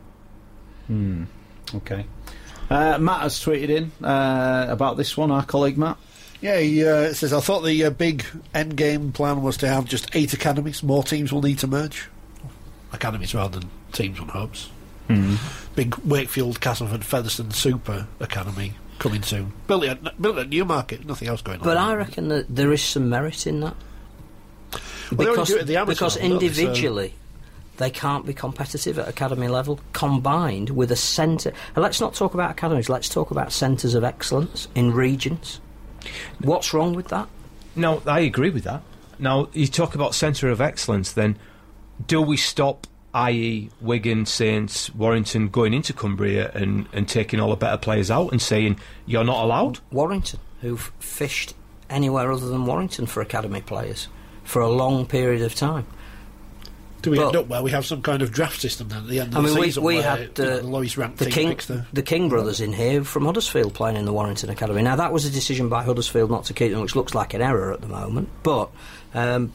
Speaker 2: Okay. Matt has tweeted in about this one, our colleague Matt.
Speaker 5: Yeah, he says, I thought the big end game plan was to have just 8 academies. More teams will need to merge. Academies rather than teams on hubs. Big Wakefield, Castleford, Featherstone Super Academy coming soon. Built at Newmarket, nothing else going on.
Speaker 4: But I reckon that there is some merit in that.
Speaker 5: Well,
Speaker 4: because individually they can't be competitive at academy level, combined with a centre. And let's not talk about academies, let's talk about centres of excellence in regions. What's wrong with that?
Speaker 3: No, I agree with that. Now, you talk about centre of excellence, then do we stop, i.e. Wigan, Saints, Warrington, going into Cumbria and taking all the better players out and saying, you're not allowed?
Speaker 4: Warrington, who've fished anywhere other than Warrington for academy players for a long period of time.
Speaker 5: Do we end up where we have some kind of draft system then at the end of the season?
Speaker 4: We had the lowest ranked the King brothers in here from Huddersfield playing in the Warrington Academy. Now that was a decision by Huddersfield not to keep them, which looks like an error at the moment. But I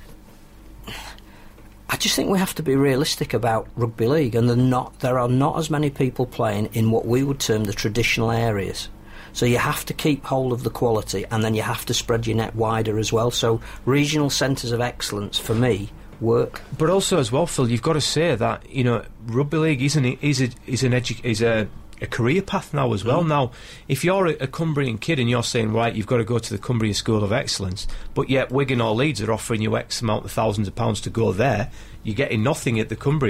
Speaker 4: just think we have to be realistic about rugby league, and there are not as many people playing in what we would term the traditional areas. So you have to keep hold of the quality, and then you have to spread your net wider as well. So regional centres of excellence, for me, work.
Speaker 3: But also as well, Phil, you've got to say that rugby league is a career path now as well. Now, if you're a Cumbrian kid and you're saying, right, you've got to go to the Cumbria School of Excellence, but yet Wigan or Leeds are offering you X amount of thousands of pounds to go there, you're getting nothing at the Cumbria,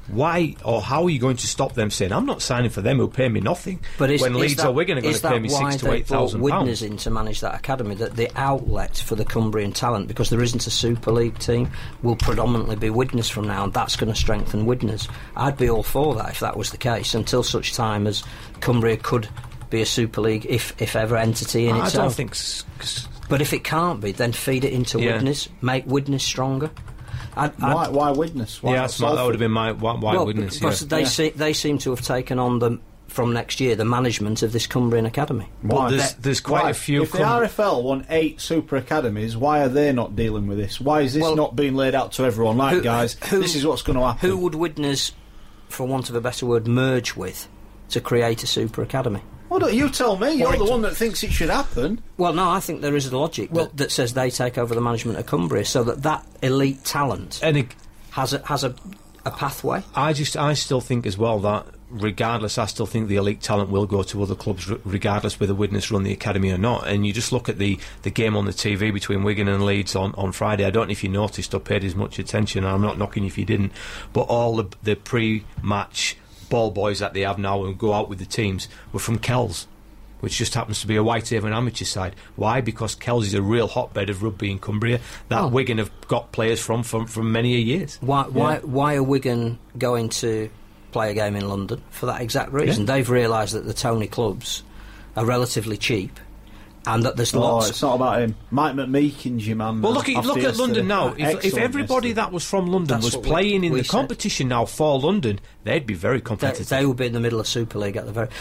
Speaker 3: why or how are you going to stop them saying, I'm not signing for them who'll pay me nothing,
Speaker 4: but
Speaker 3: when Leeds or Wigan are going to pay me £6,000 to £8,000?
Speaker 4: Widnes in to manage that academy, that the outlet for the Cumbrian talent, because there isn't a Super League team, will predominantly be Widnes from now, and that's going to strengthen Widnes. I'd be all for that if that was the case, until such time as Cumbria could be a Super League, if ever, entity in itself.
Speaker 3: I don't think.
Speaker 4: But if it can't be, then feed it into Widnes, make Widnes stronger.
Speaker 2: Why Widnes? Why
Speaker 3: that would have been my why Widnes.
Speaker 4: Because they seem to have taken on from next year the management of this Cumbrian academy.
Speaker 3: Well, there's quite a few.
Speaker 2: If the RFL won 8 super academies, why are they not dealing with this? Why is this not being laid out to everyone? Guys, this is what's going to happen.
Speaker 4: Who would Widnes, for want of a better word, merge with to create a super academy?
Speaker 2: Well, don't you tell me. You're the one that thinks it should happen.
Speaker 4: Well, no, I think there is a logic that says they take over the management of Cumbria, so that elite talent has a pathway.
Speaker 3: I still think as well that regardless, I still think the elite talent will go to other clubs regardless whether Widnes run the academy or not. And you just look at the game on the TV between Wigan and Leeds on Friday. I don't know if you noticed or paid as much attention. I'm not knocking if you didn't, but all the pre-match ball boys that they have now and go out with the teams were from Kells, which just happens to be a Whitehaven amateur side. Why? Because Kells is a real hotbed of rugby in Cumbria that Wigan have got players from many a years.
Speaker 4: Why are Wigan going to play a game in London? For that exact reason. They've realised that the Tony clubs are relatively cheap, and that there's lots.
Speaker 2: It's not about him. Mike McMeekin's your man.
Speaker 3: Well, look at London now. If everybody that was from London was playing in the competition now for London, they'd be very competitive.
Speaker 4: They would be in the middle of Super League at the very.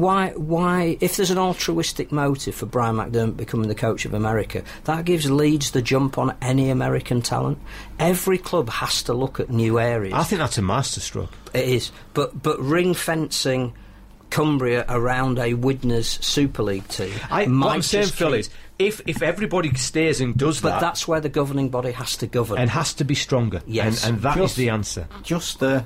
Speaker 4: Why? If there's an altruistic motive for Brian McDermott becoming the coach of America, that gives Leeds the jump on any American talent. Every club has to look at new areas.
Speaker 3: I think that's a masterstroke.
Speaker 4: It is, but ring fencing Cumbria around a Widnes Super League team.
Speaker 3: What I'm saying, Phil, is if everybody stays and does that,
Speaker 4: but that's where the governing body has to govern
Speaker 3: and has to be stronger.
Speaker 4: Yes,
Speaker 3: and that is the answer.
Speaker 2: Just a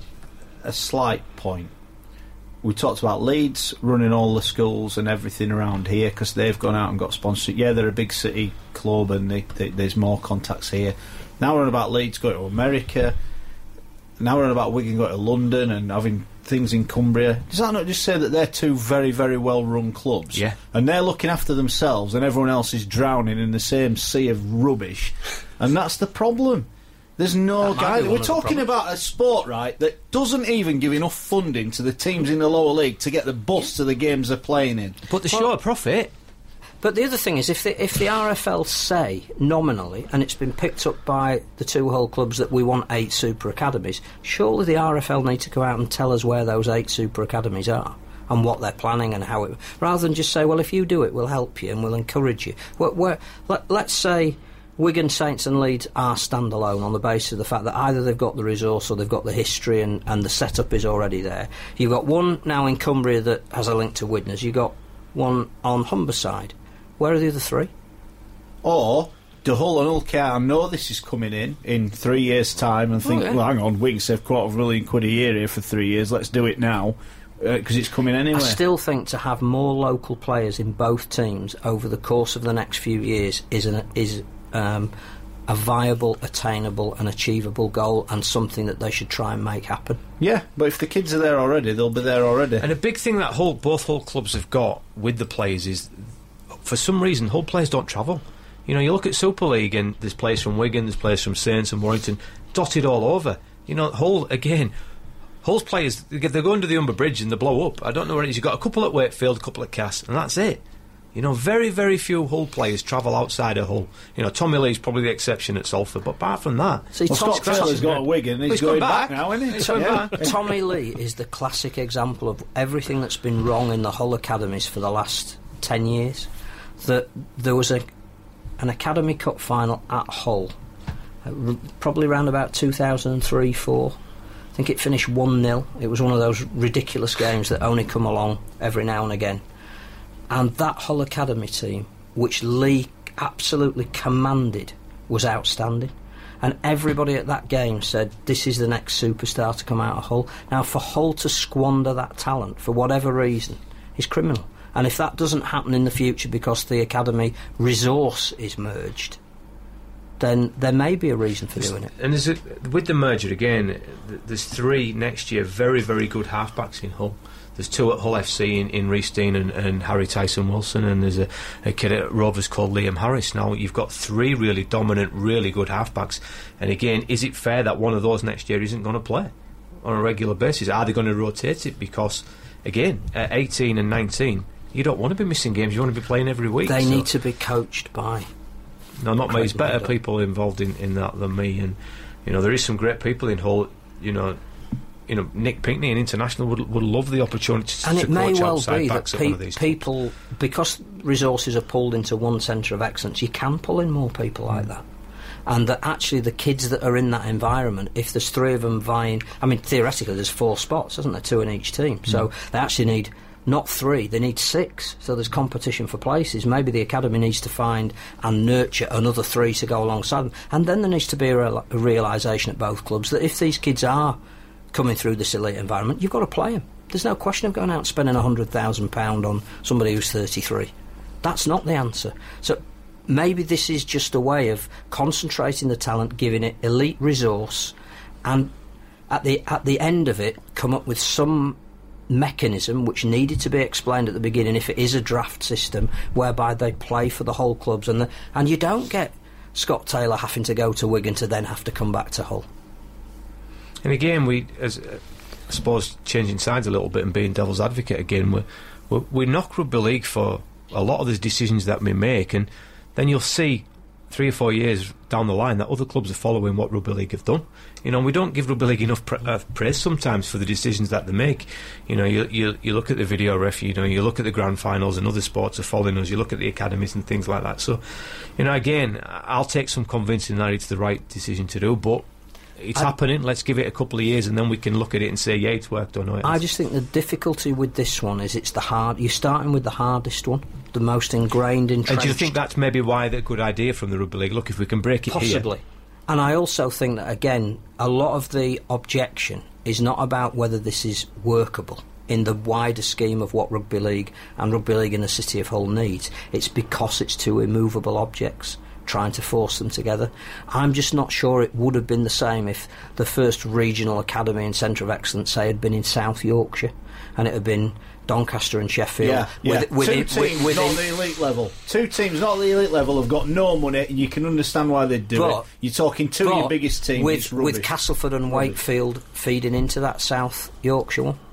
Speaker 2: slight point. We talked about Leeds running all the schools and everything around here because they've gone out and got sponsorship. Yeah, they're a big city club and there's more contacts here. Now we're on about Leeds going to America. Now we're on about Wigan going to London and having things in Cumbria. Does that not just say that they're two very, very well-run clubs?
Speaker 3: Yeah.
Speaker 2: And they're looking after themselves and everyone else is drowning in the same sea of rubbish. And that's the problem. There's no guy. We're talking about a sport, right, that doesn't even give enough funding to the teams in the lower league to get the bus to the games they're playing in.
Speaker 3: But they show a profit.
Speaker 4: But the other thing is, if the RFL say nominally, and it's been picked up by the two whole clubs that we want 8 super academies, surely the RFL need to go out and tell us where those 8 super academies are and what they're planning and how it. Rather than just say, well, if you do it, we'll help you and we'll encourage you. Let's say Wigan, Saints and Leeds are standalone on the basis of the fact that either they've got the resource or they've got the history and the setup is already there. You've got one now in Cumbria that has a link to Widnes. You've got one on Humberside. Where are the other 3?
Speaker 2: Or do Hull and Ulster know this is coming in 3 years' time and think, well, hang on, we can save £250,000 a year here for 3 years, let's do it now, because it's coming anyway.
Speaker 4: I still think to have more local players in both teams over the course of the next few years is a viable, attainable and achievable goal and something that they should try and make happen.
Speaker 2: Yeah, but if the kids are there already, they'll be there already.
Speaker 3: And a big thing that both Hull clubs have got with the players is, for some reason, Hull players don't travel. You know, you look at Super League and there's players from Wigan, there's players from Saints and Warrington, dotted all over. You know, Hull's players, they go under the Humber Bridge and they blow up. I don't know where it is. You've got a couple at Wakefield, a couple at Cass, and that's it. You know, very, very few Hull players travel outside of Hull. You know, Tommy Lee's probably the exception at Salford, but apart from that...
Speaker 2: Scott Taylor's got a Wigan, he's going back now, isn't he?
Speaker 3: He's going back.
Speaker 4: Tommy Lee is the classic example of everything that's been wrong in the Hull academies for the last 10 years. That there was an Academy Cup final at Hull, probably around about 2003-04. I think it finished 1-0. It was one of those ridiculous games that only come along every now and again. And that Hull Academy team, which Lee absolutely commanded, was outstanding. And everybody at that game said, this is the next superstar to come out of Hull. Now, for Hull to squander that talent, for whatever reason, is criminal. And if that doesn't happen in the future because the academy resource is merged, then there may be a reason for doing it.
Speaker 3: And with the merger again, there's 3 next year very, very good halfbacks in Hull. There's 2 at Hull FC in Rhys Dean and Harry Tyson-Wilson, and there's a kid at Rovers called Liam Harris. Now you've got 3 really dominant, really good halfbacks. And again, is it fair that one of those next year isn't going to play on a regular basis? Are they going to rotate it? Because, again, at 18 and 19, you don't want to be missing games. You want to be playing every week.
Speaker 4: They need to be coached by...
Speaker 3: No, not me. There's better people involved in that than me. And, there is some great people in Hull, Nick Pinkney, an international, would love the opportunity to
Speaker 4: and
Speaker 3: coach
Speaker 4: it may well
Speaker 3: outside
Speaker 4: be
Speaker 3: backs
Speaker 4: that
Speaker 3: at one of these
Speaker 4: people, because resources are pulled into one centre of excellence, you can pull in more people like that. And that actually the kids that are in that environment, if there's 3 of them vying, I mean, theoretically there's 4 spots, isn't there, 2 in each team. So they actually need not 3, they need 6. So there's competition for places. Maybe the academy needs to find and nurture another 3 to go alongside them. And then there needs to be a realisation at both clubs that if these kids are coming through this elite environment, you've got to play them. There's no question of going out and spending £100,000 on somebody who's 33. That's not the answer. So maybe this is just a way of concentrating the talent, giving it elite resource, and at the end of it, come up with some mechanism which needed to be explained at the beginning, if it is a draft system whereby they play for the whole clubs, and you don't get Scott Taylor having to go to Wigan to then have to come back to Hull.
Speaker 3: And again, I suppose, changing sides a little bit and being devil's advocate again, we knock rugby league for a lot of the decisions that we make, and then you'll see 3 or 4 years down the line that other clubs are following what rugby league have done. We don't give rugby league enough praise sometimes for the decisions that they make. You look at the video ref, you look at the grand finals, and other sports are following us. You look at the academies and things like that. So, again, I'll take some convincing that it's the right decision to do, but it's happening. Let's give it a couple of years, and then we can look at it and say, yeah, it's worked or not.
Speaker 4: I just think the difficulty with this one is it's you're starting with the hardest one, the most ingrained, entrenched.
Speaker 3: And do you think that's maybe why they're a good idea from the rugby league? Look, if we can break it
Speaker 4: possibly
Speaker 3: here.
Speaker 4: And I also think that, again, a lot of the objection is not about whether this is workable in the wider scheme of what rugby league and rugby league in the city of Hull needs. It's because it's 2 immovable objects, trying to force them together. I'm just not sure it would have been the same if the first regional academy and centre of excellence, say, had been in South Yorkshire, and it had been Doncaster and Sheffield.
Speaker 2: Two teams, not the elite level. 2 teams, not the elite level, have got no money, and you can understand why they'd do it. You're talking 2 of your biggest teams.
Speaker 4: With Castleford and Wakefield feeding into that South Yorkshire one.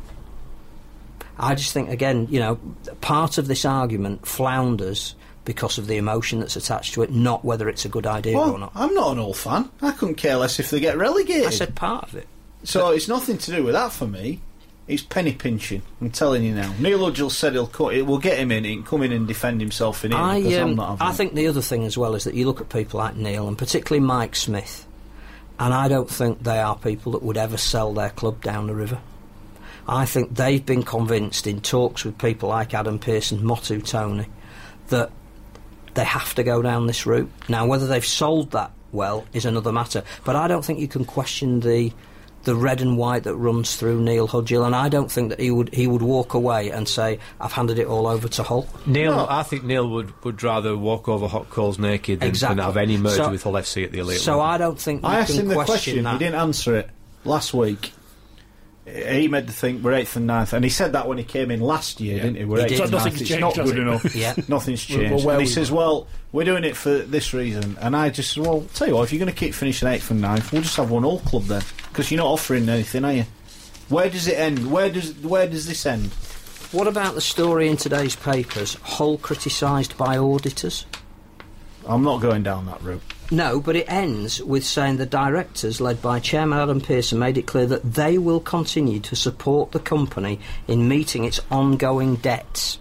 Speaker 4: I just think, again, part of this argument flounders because of the emotion that's attached to it, not whether it's a good idea or not.
Speaker 2: I'm not an Hull fan. I couldn't care less if they get relegated.
Speaker 4: I said part of it.
Speaker 2: So it's nothing to do with that for me. It's penny pinching. I'm telling you now. Neil Hudgell said we'll get him in. He can come in and defend himself in here.
Speaker 4: I think the other thing as well is that you look at people like Neil, and particularly Mike Smith, and I don't think they are people that would ever sell their club down the river. I think they've been convinced in talks with people like Adam Pearson, Motu Tony, that they have to go down this route. Now, whether they've sold that well is another matter, but I don't think you can question the red and white that runs through Neil Hudgell, and I don't think that he would walk away and say, I've handed it all over to Hull.
Speaker 3: I think Neil would rather walk over hot coals naked than have any merger with Hull FC at the elite level.
Speaker 4: I don't think you
Speaker 2: I asked
Speaker 4: can
Speaker 2: him the question,
Speaker 4: that.
Speaker 2: He didn't answer it last week. He made the thing, we're 8th and 9th, and he said that when he came in last year, didn't he? We're 8th and 9th, it's not good enough. Nothing's changed. And he says, well, we're doing it for this reason. And I just said, well, tell you what, if you're going to keep finishing 8th and 9th, we'll just have one Hull club then, because you're not offering anything, are you? Where does it end? Where does this end?
Speaker 4: What about the story in today's papers, Hull criticised by auditors?
Speaker 2: I'm not going down that route.
Speaker 4: No, but it ends with saying the directors, led by Chairman Adam Pearson, made it clear that they will continue to support the company in meeting its ongoing debts.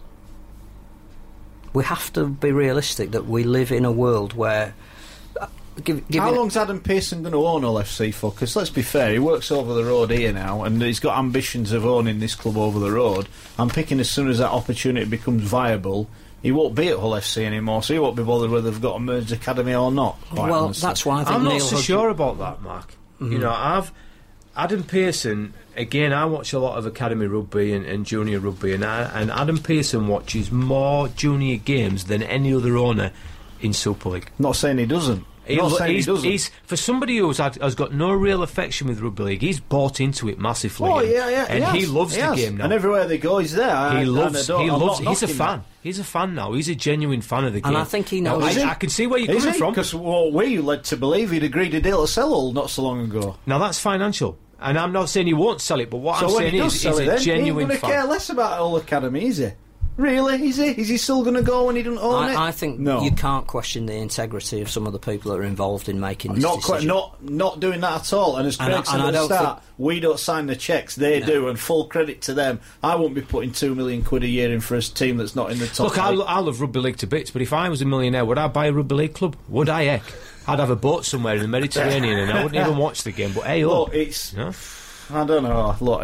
Speaker 4: We have to be realistic that we live in a world where...
Speaker 2: How long's Adam Pearson going to own Hull FC for? Because let's be fair, he works over the road here now, and he's got ambitions of owning this club over the road. I'm picking as soon as that opportunity becomes viable... He won't be at Hull FC anymore, so he won't be bothered whether they've got a merged academy or not.
Speaker 4: Well, that's why I think
Speaker 3: I'm not so sure about that, Mark. Mm-hmm. Adam Pearson. Again, I watch a lot of academy rugby and junior rugby, and Adam Pearson watches more junior games than any other owner in Super League.
Speaker 2: Not saying he doesn't. Not saying he doesn't.
Speaker 3: He's for somebody who has got no real affection with rugby league. He's bought into it massively.
Speaker 2: Oh, yeah,
Speaker 3: and he loves the game now.
Speaker 2: And everywhere they go, he's there.
Speaker 3: He loves. He's a
Speaker 2: knocking
Speaker 3: fan.
Speaker 2: that.
Speaker 3: He's a fan now. He's a genuine fan of the game.
Speaker 4: And I think he knows.
Speaker 3: Now, I can see where you're coming from.
Speaker 2: Because we led to believe he'd agreed a deal to sell Hull not so long ago.
Speaker 3: Now that's financial, and I'm not saying he won't sell it. But what
Speaker 2: So
Speaker 3: I'm
Speaker 2: when
Speaker 3: saying
Speaker 2: he does
Speaker 3: is,
Speaker 2: sell
Speaker 3: he's
Speaker 2: it,
Speaker 3: a
Speaker 2: then
Speaker 3: genuine
Speaker 2: he ain't
Speaker 3: fan.
Speaker 2: going to care less about Hull Academy, is he? Really? Is he still going to go when he doesn't own it?
Speaker 4: I think
Speaker 2: no.
Speaker 4: you can't question the integrity of some of the people that are involved in making this decision.
Speaker 2: Not doing that at all. And as Craig said at the start, we don't sign the cheques, they do, and full credit to them. I won't be putting £2 million a year in for a team that's not in the top.
Speaker 3: Look, I love rugby league to bits, but if I was a millionaire, would I buy a rugby league club? Would I, heck? I'd have a boat somewhere in the Mediterranean and I wouldn't even watch the game. But hey,
Speaker 2: look, it's...
Speaker 3: You know?
Speaker 2: I don't know. Look,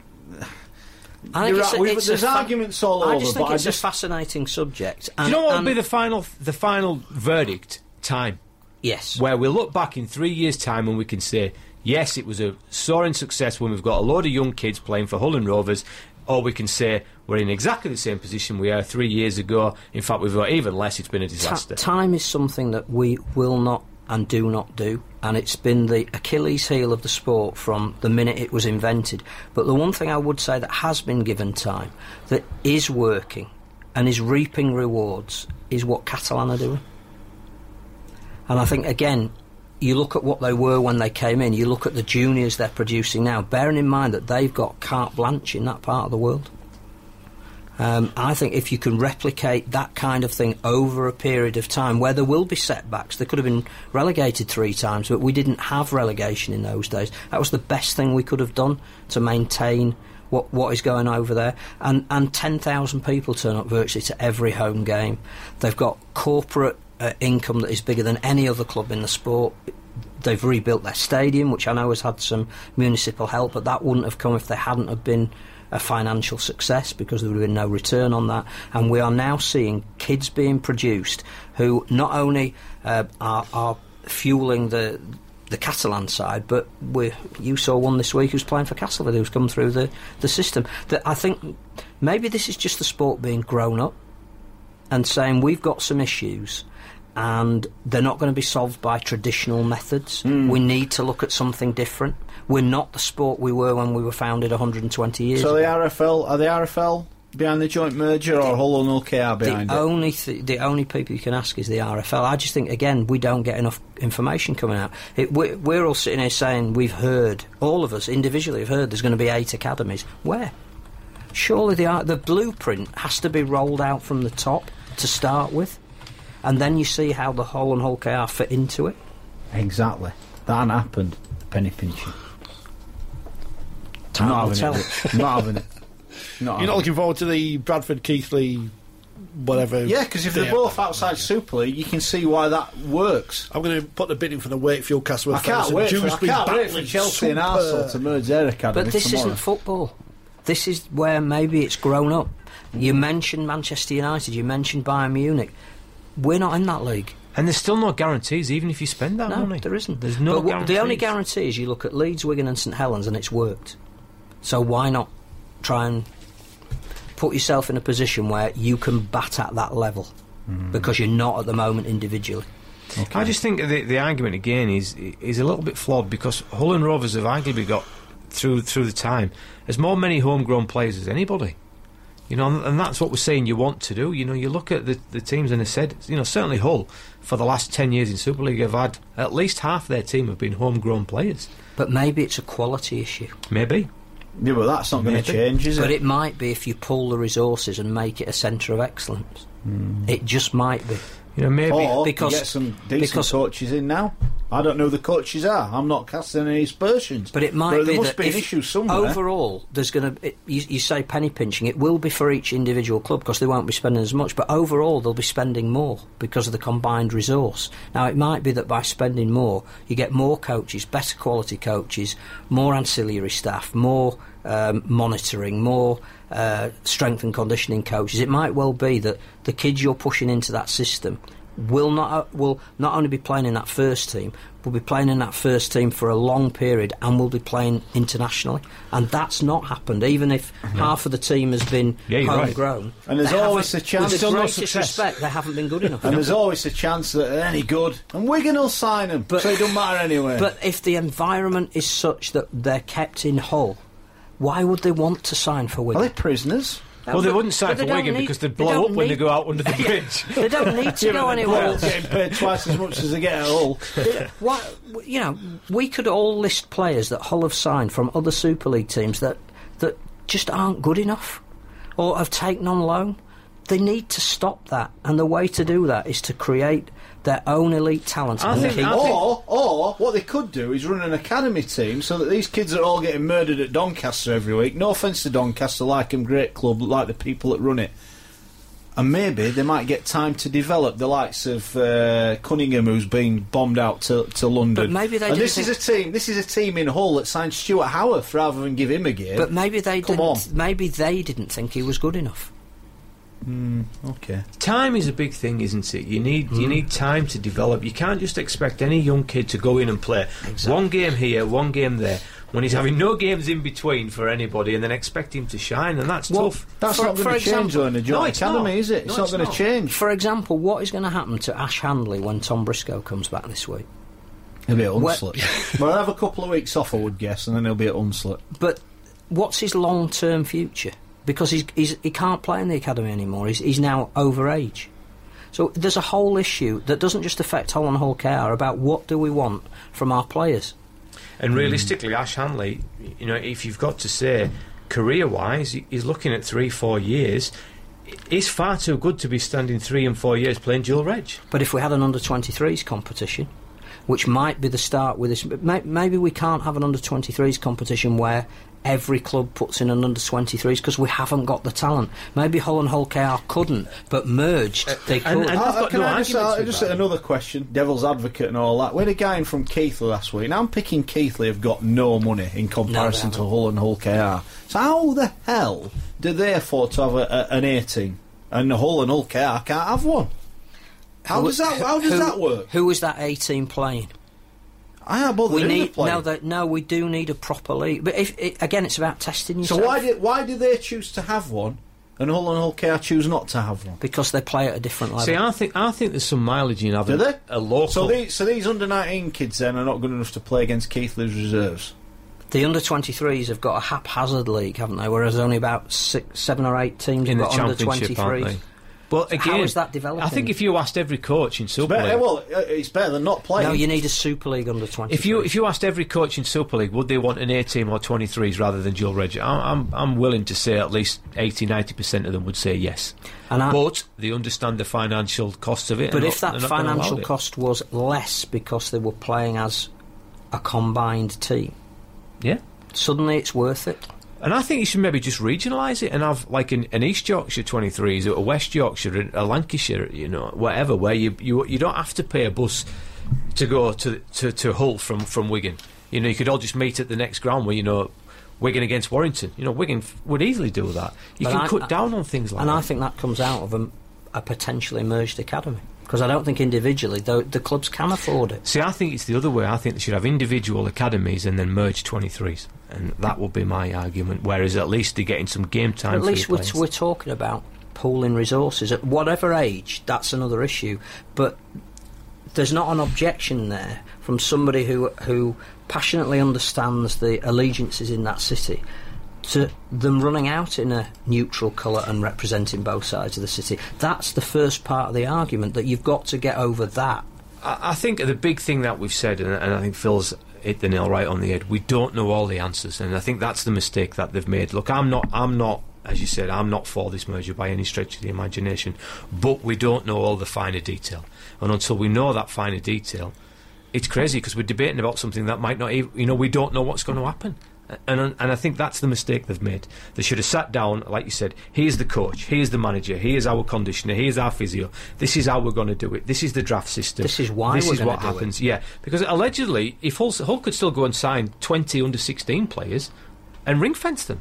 Speaker 2: there's arguments all over.
Speaker 4: I just think
Speaker 2: but
Speaker 4: it's a fascinating subject.
Speaker 3: Do you know what will be the final verdict? Time.
Speaker 4: Yes.
Speaker 3: Where we look back in 3 years' time and we can say, yes, it was a soaring success when we've got a load of young kids playing for Hull and Rovers, or we can say we're in exactly the same position we were 3 years ago. In fact, we've got even less. It's been a disaster.
Speaker 4: Time is something that we will not and do not do, and it's been the Achilles heel of the sport from the minute it was invented. But the one thing I would say that has been given time, that is working and is reaping rewards, is what Catalan are doing. And I think, again, you look at what they were when they came in, you look at the juniors they're producing now, bearing in mind that they've got carte blanche in that part of the world. I think if you can replicate that kind of thing over a period of time, where there will be setbacks, they could have been relegated 3 times, but we didn't have relegation in those days. That was the best thing we could have done to maintain what is going over there. And 10,000 people turn up virtually to every home game. They've got corporate income that is bigger than any other club in the sport. They've rebuilt their stadium, which I know has had some municipal help, but that wouldn't have come if they hadn't have been a financial success, because there would have been no return on that. And we are now seeing kids being produced who not only are fueling the Catalan side, but you saw one this week who's playing for Castleford, who's come through the system. That I think maybe this is just the sport being grown up and saying we've got some issues and they're not going to be solved by traditional methods. We need to look at something different. We're not the sport we were when we were founded 120 years ago.
Speaker 2: So are the RFL behind the joint merger, or Hull and OKR behind it?
Speaker 4: The only people you can ask is the RFL. I just think, again, we don't get enough information coming out. We're all sitting here saying we've heard, all of us individually have heard there's going to be 8 academies. Where? Surely the blueprint has to be rolled out from the top to start with, and then you see how the Hull and Hull KR fit into it.
Speaker 2: Exactly. That hadn't happened. Penny pinching.
Speaker 4: Time
Speaker 2: Not
Speaker 4: will
Speaker 2: having
Speaker 4: tell.
Speaker 2: it. Not having it.
Speaker 5: You're not looking forward to the Bradford Keighley whatever?
Speaker 2: Yeah, because if they're both outside Super League, you can see why that works.
Speaker 5: I'm going to put the bid in for the Wakefield Castle.
Speaker 2: I can't wait for Chelsea and Arsenal to merge their academy.
Speaker 4: But this isn't football. This is where maybe it's grown up. You mentioned Manchester United, you mentioned Bayern Munich. We're not in that league.
Speaker 3: And there's still no guarantees, even if you spend that money.
Speaker 4: No, there isn't.
Speaker 3: There's no guarantees.
Speaker 4: The only guarantee is you look at Leeds, Wigan and St Helens and it's worked. So why not try and put yourself in a position where you can bat at that level? Because you're not at the moment individually.
Speaker 3: Okay. I just think the argument again is a little bit flawed, because Hull and Rovers have arguably got through the time as many homegrown players as anybody. You know, and that's what we're saying you want to do. You know, you look at the teams and they said, you know, certainly Hull for the last 10 years in Super League have had at least half their team have been homegrown players.
Speaker 4: But maybe it's a quality issue.
Speaker 3: Maybe.
Speaker 2: Yeah, but that's not going to change, is it?
Speaker 4: But it might be if you pull the resources and make it a centre of excellence. It just might be.
Speaker 3: You know, maybe
Speaker 2: or
Speaker 4: because
Speaker 2: you get some decent coaches in now. I don't know who the coaches are. I'm not casting any aspersions.
Speaker 4: But it might be
Speaker 2: there must
Speaker 4: that
Speaker 2: be an issue somewhere.
Speaker 4: Overall, there's going to. You say penny pinching. It will be for each individual club because they won't be spending as much. But overall, they'll be spending more because of the combined resource. Now, it might be that by spending more, you get more coaches, better quality coaches, more ancillary staff, more monitoring, more strength and conditioning coaches. It might well be that the kids you're pushing into that system will not only be playing in that first team, will be playing in that first team for a long period, and will be playing internationally. And that's not happened, even if half of the team has been homegrown.
Speaker 2: Right. And there's always a chance.
Speaker 4: With the greatest respect, they haven't been good enough.
Speaker 2: And there's always a chance that they're any good, and Wigan will sign them, so it doesn't matter anyway.
Speaker 4: But if the environment is such that they're kept in Hull, why would they want to sign for Wigan?
Speaker 2: Are they prisoners?
Speaker 3: Well, they wouldn't sign for Wigan because they'd blow up when they go out under the bridge.
Speaker 4: They don't need to go anywhere else.
Speaker 2: Getting paid twice as much as they get at Hull.
Speaker 4: We could all list players that Hull have signed from other Super League teams that just aren't good enough or have taken on loan. They need to stop that, and the way to do that is to create their own elite talent.
Speaker 2: Or what they could do is run an academy team so that these kids are all getting murdered at Doncaster every week. No offence to Doncaster, like them, great club, like the people that run it. And maybe they might get time to develop the likes of Cunningham, who's been bombed out to London.
Speaker 4: But maybe they
Speaker 2: This is a team in Hull that signed Stuart Howarth rather than give him a game.
Speaker 4: But maybe they didn't think he was good enough.
Speaker 2: Okay.
Speaker 3: Time is a big thing, isn't it? You need time to develop. You can't just expect any young kid to go in and play one game here, one game there, when he's having no games in between for anybody, and then expect him to shine, and that's tough.
Speaker 2: That's not going to change though in the joint academy, is it? It's not going to change.
Speaker 4: For example, what is going to happen to Ash Handley when Tom Briscoe comes back this week?
Speaker 2: He'll be at Hunslet. Well, he'll have a couple of weeks off, I would guess, and then he'll be at Hunslet.
Speaker 4: But what's his long-term future? Because he can't play in the academy anymore. He's now over age. So there's a whole issue that doesn't just affect Hull and Hull KR about what do we want from our players.
Speaker 3: And realistically, Ash Handley, if you've got to say, career-wise, he's looking at 3-4 years. He's far too good to be standing 3 and 4 years playing dual reg.
Speaker 4: But if we had an under-23s competition, which might be the start with this, maybe we can't have an under-23s competition where every club puts in an under-23s because we haven't got the talent. Maybe Hull and Hull KR couldn't, but merged they could.
Speaker 2: Just another question, devil's advocate and all that. We had a guy in from Keighley last week. Now I'm picking Keighley have got no money in comparison to Hull and Hull KR. So how the hell do they afford to have an A team and Hull and Hull KR can't have one? How does that work?
Speaker 4: Who is that A team playing? We do need a proper league. But again, it's about testing yourself.
Speaker 2: So why did they choose to have one, and Hull KR choose not to have one?
Speaker 4: Because they play at a different level.
Speaker 3: See, I think there's some mileage in having a local.
Speaker 2: So these under-19 kids then are not good enough to play against Keighley's reserves.
Speaker 4: The under-23s have got a haphazard league, haven't they? Whereas only about 7 or 8 teams
Speaker 3: in
Speaker 4: have
Speaker 3: the
Speaker 4: got
Speaker 3: Championship,
Speaker 4: under-23s.
Speaker 3: But again,
Speaker 4: how is that developing?
Speaker 3: I think if you asked every coach in Super League,
Speaker 2: it's better than not playing.
Speaker 4: No, you need a Super League under 23.
Speaker 3: If you asked every coach in Super League, would they want an A team or 23s rather than dual reg? I'm willing to say at least 80-90% of them would say yes. But they understand the financial cost of it.
Speaker 4: But if that financial cost was less because they were playing as a combined team, suddenly it's worth it.
Speaker 3: And I think you should maybe just regionalise it and have like an East Yorkshire 23s, a West Yorkshire, a Lancashire, whatever, where you don't have to pay a bus to go to Hull from Wigan. You could all just meet at the next ground where Wigan against Warrington. Wigan would easily do that. You can cut down on things like that.
Speaker 4: And I think that comes out of a potentially merged academy. Because I don't think individually the clubs can afford it.
Speaker 3: See, I think it's the other way. I think they should have individual academies and then merge 23s, and that would be my argument. Whereas at least they're getting some game time.
Speaker 4: At least we're talking about pooling resources at whatever age. That's another issue. But there's not an objection there from somebody who passionately understands the allegiances in that city to them running out in a neutral colour and representing both sides of the city. That's the first part of the argument, that you've got to get over that.
Speaker 3: I think the big thing that we've said, and I think Phil's hit the nail right on the head, we don't know all the answers, and I think that's the mistake that they've made. Look, I'm not, as you said, I'm not for this merger by any stretch of the imagination, but we don't know all the finer detail. And until we know that finer detail, it's crazy, because we're debating about something that might not even, we don't know what's going to happen. And I think that's the mistake they've made. They should have sat down, like you said, here's the coach, here's the manager, here's our conditioner, here's our physio, this is how we're going to do it, this is the draft system,
Speaker 4: this is why
Speaker 3: this is what happens. Yeah, because allegedly, if Hull could still go and sign 20 under-16 players and ring-fence them,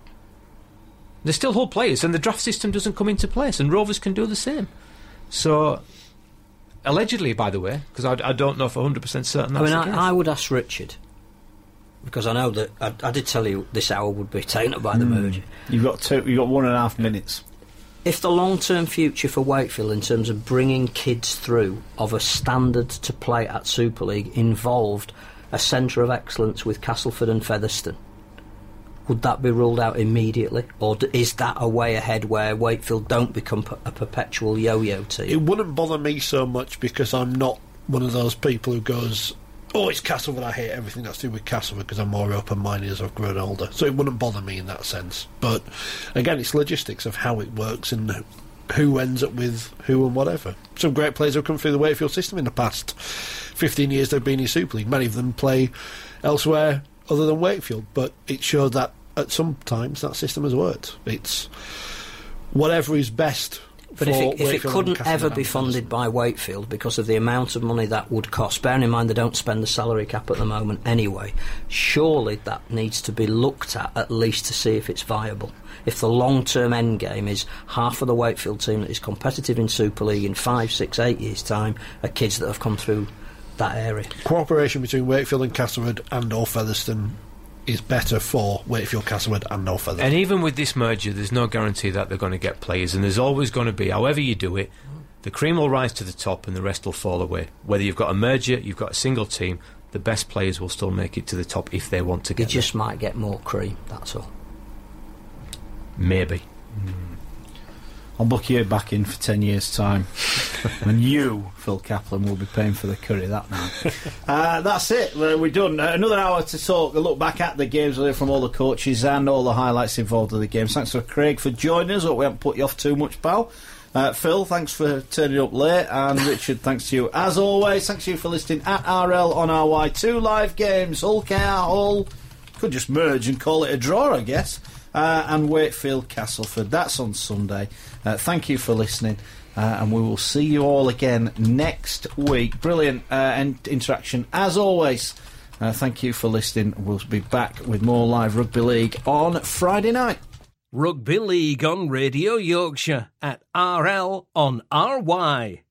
Speaker 3: they're still Hull players, and the draft system doesn't come into place, and Rovers can do the same. So Allegedly, by the way, because I don't know for 100% certain that's the case.
Speaker 4: I would ask Richard, because I know that I did tell you this hour would be taken up by the merger.
Speaker 2: You've got 1.5 minutes.
Speaker 4: If the long-term future for Wakefield in terms of bringing kids through of a standard to play at Super League involved a centre of excellence with Castleford and Featherstone, would that be ruled out immediately? Or is that a way ahead where Wakefield don't become a perpetual yo-yo team?
Speaker 5: It wouldn't bother me so much because I'm not one of those people who goes, oh, it's Castleford, I hate everything that's to do with Castleford, because I'm more open-minded as I've grown older. So it wouldn't bother me in that sense. But again, it's logistics of how it works and who ends up with who and whatever. Some great players have come through the Wakefield system in the past 15 years they've been in Super League. Many of them play elsewhere other than Wakefield, but it showed that at some times that system has worked. It's whatever is best.
Speaker 4: But if it couldn't ever be funded by Wakefield because of the amount of money that would cost, bearing in mind they don't spend the salary cap at the moment anyway, surely that needs to be looked at least to see if it's viable. If the long-term end game is half of the Wakefield team that is competitive in Super League in 5, 6, 8 years' time are kids that have come through that area.
Speaker 5: Cooperation between Wakefield and Castleford and or Featherstone is better for Wakefield, Castleford and or Featherstone.
Speaker 3: And even with this merger, there's no guarantee that they're going to get players, and there's always going to be, however you do it, the cream will rise to the top and the rest will fall away. Whether you've got a merger, you've got a single team, the best players will still make it to the top if they want to get
Speaker 4: You just might get more cream, that's all.
Speaker 3: Maybe.
Speaker 2: I'll book you back in for 10 years' time. And you, Phil Kaplan, will be paying for the curry that night. That's it. We're done. Another hour to talk, a look back at the games from all the coaches and all the highlights involved in the games. Thanks for Craig for joining us. Hope we haven't put you off too much, pal. Phil, thanks for turning up late. And Richard, thanks to you. As always, thanks to you for listening at RL on RY. 2 live games. Hull, Hull. Could just merge and call it a draw, I guess. And Wakefield Castleford. That's on Sunday. Thank you for listening, and we will see you all again next week. Brilliant interaction as always. Thank you for listening. We'll be back with more live Rugby League on Friday night.
Speaker 1: Rugby League on Radio Yorkshire at RL on RY.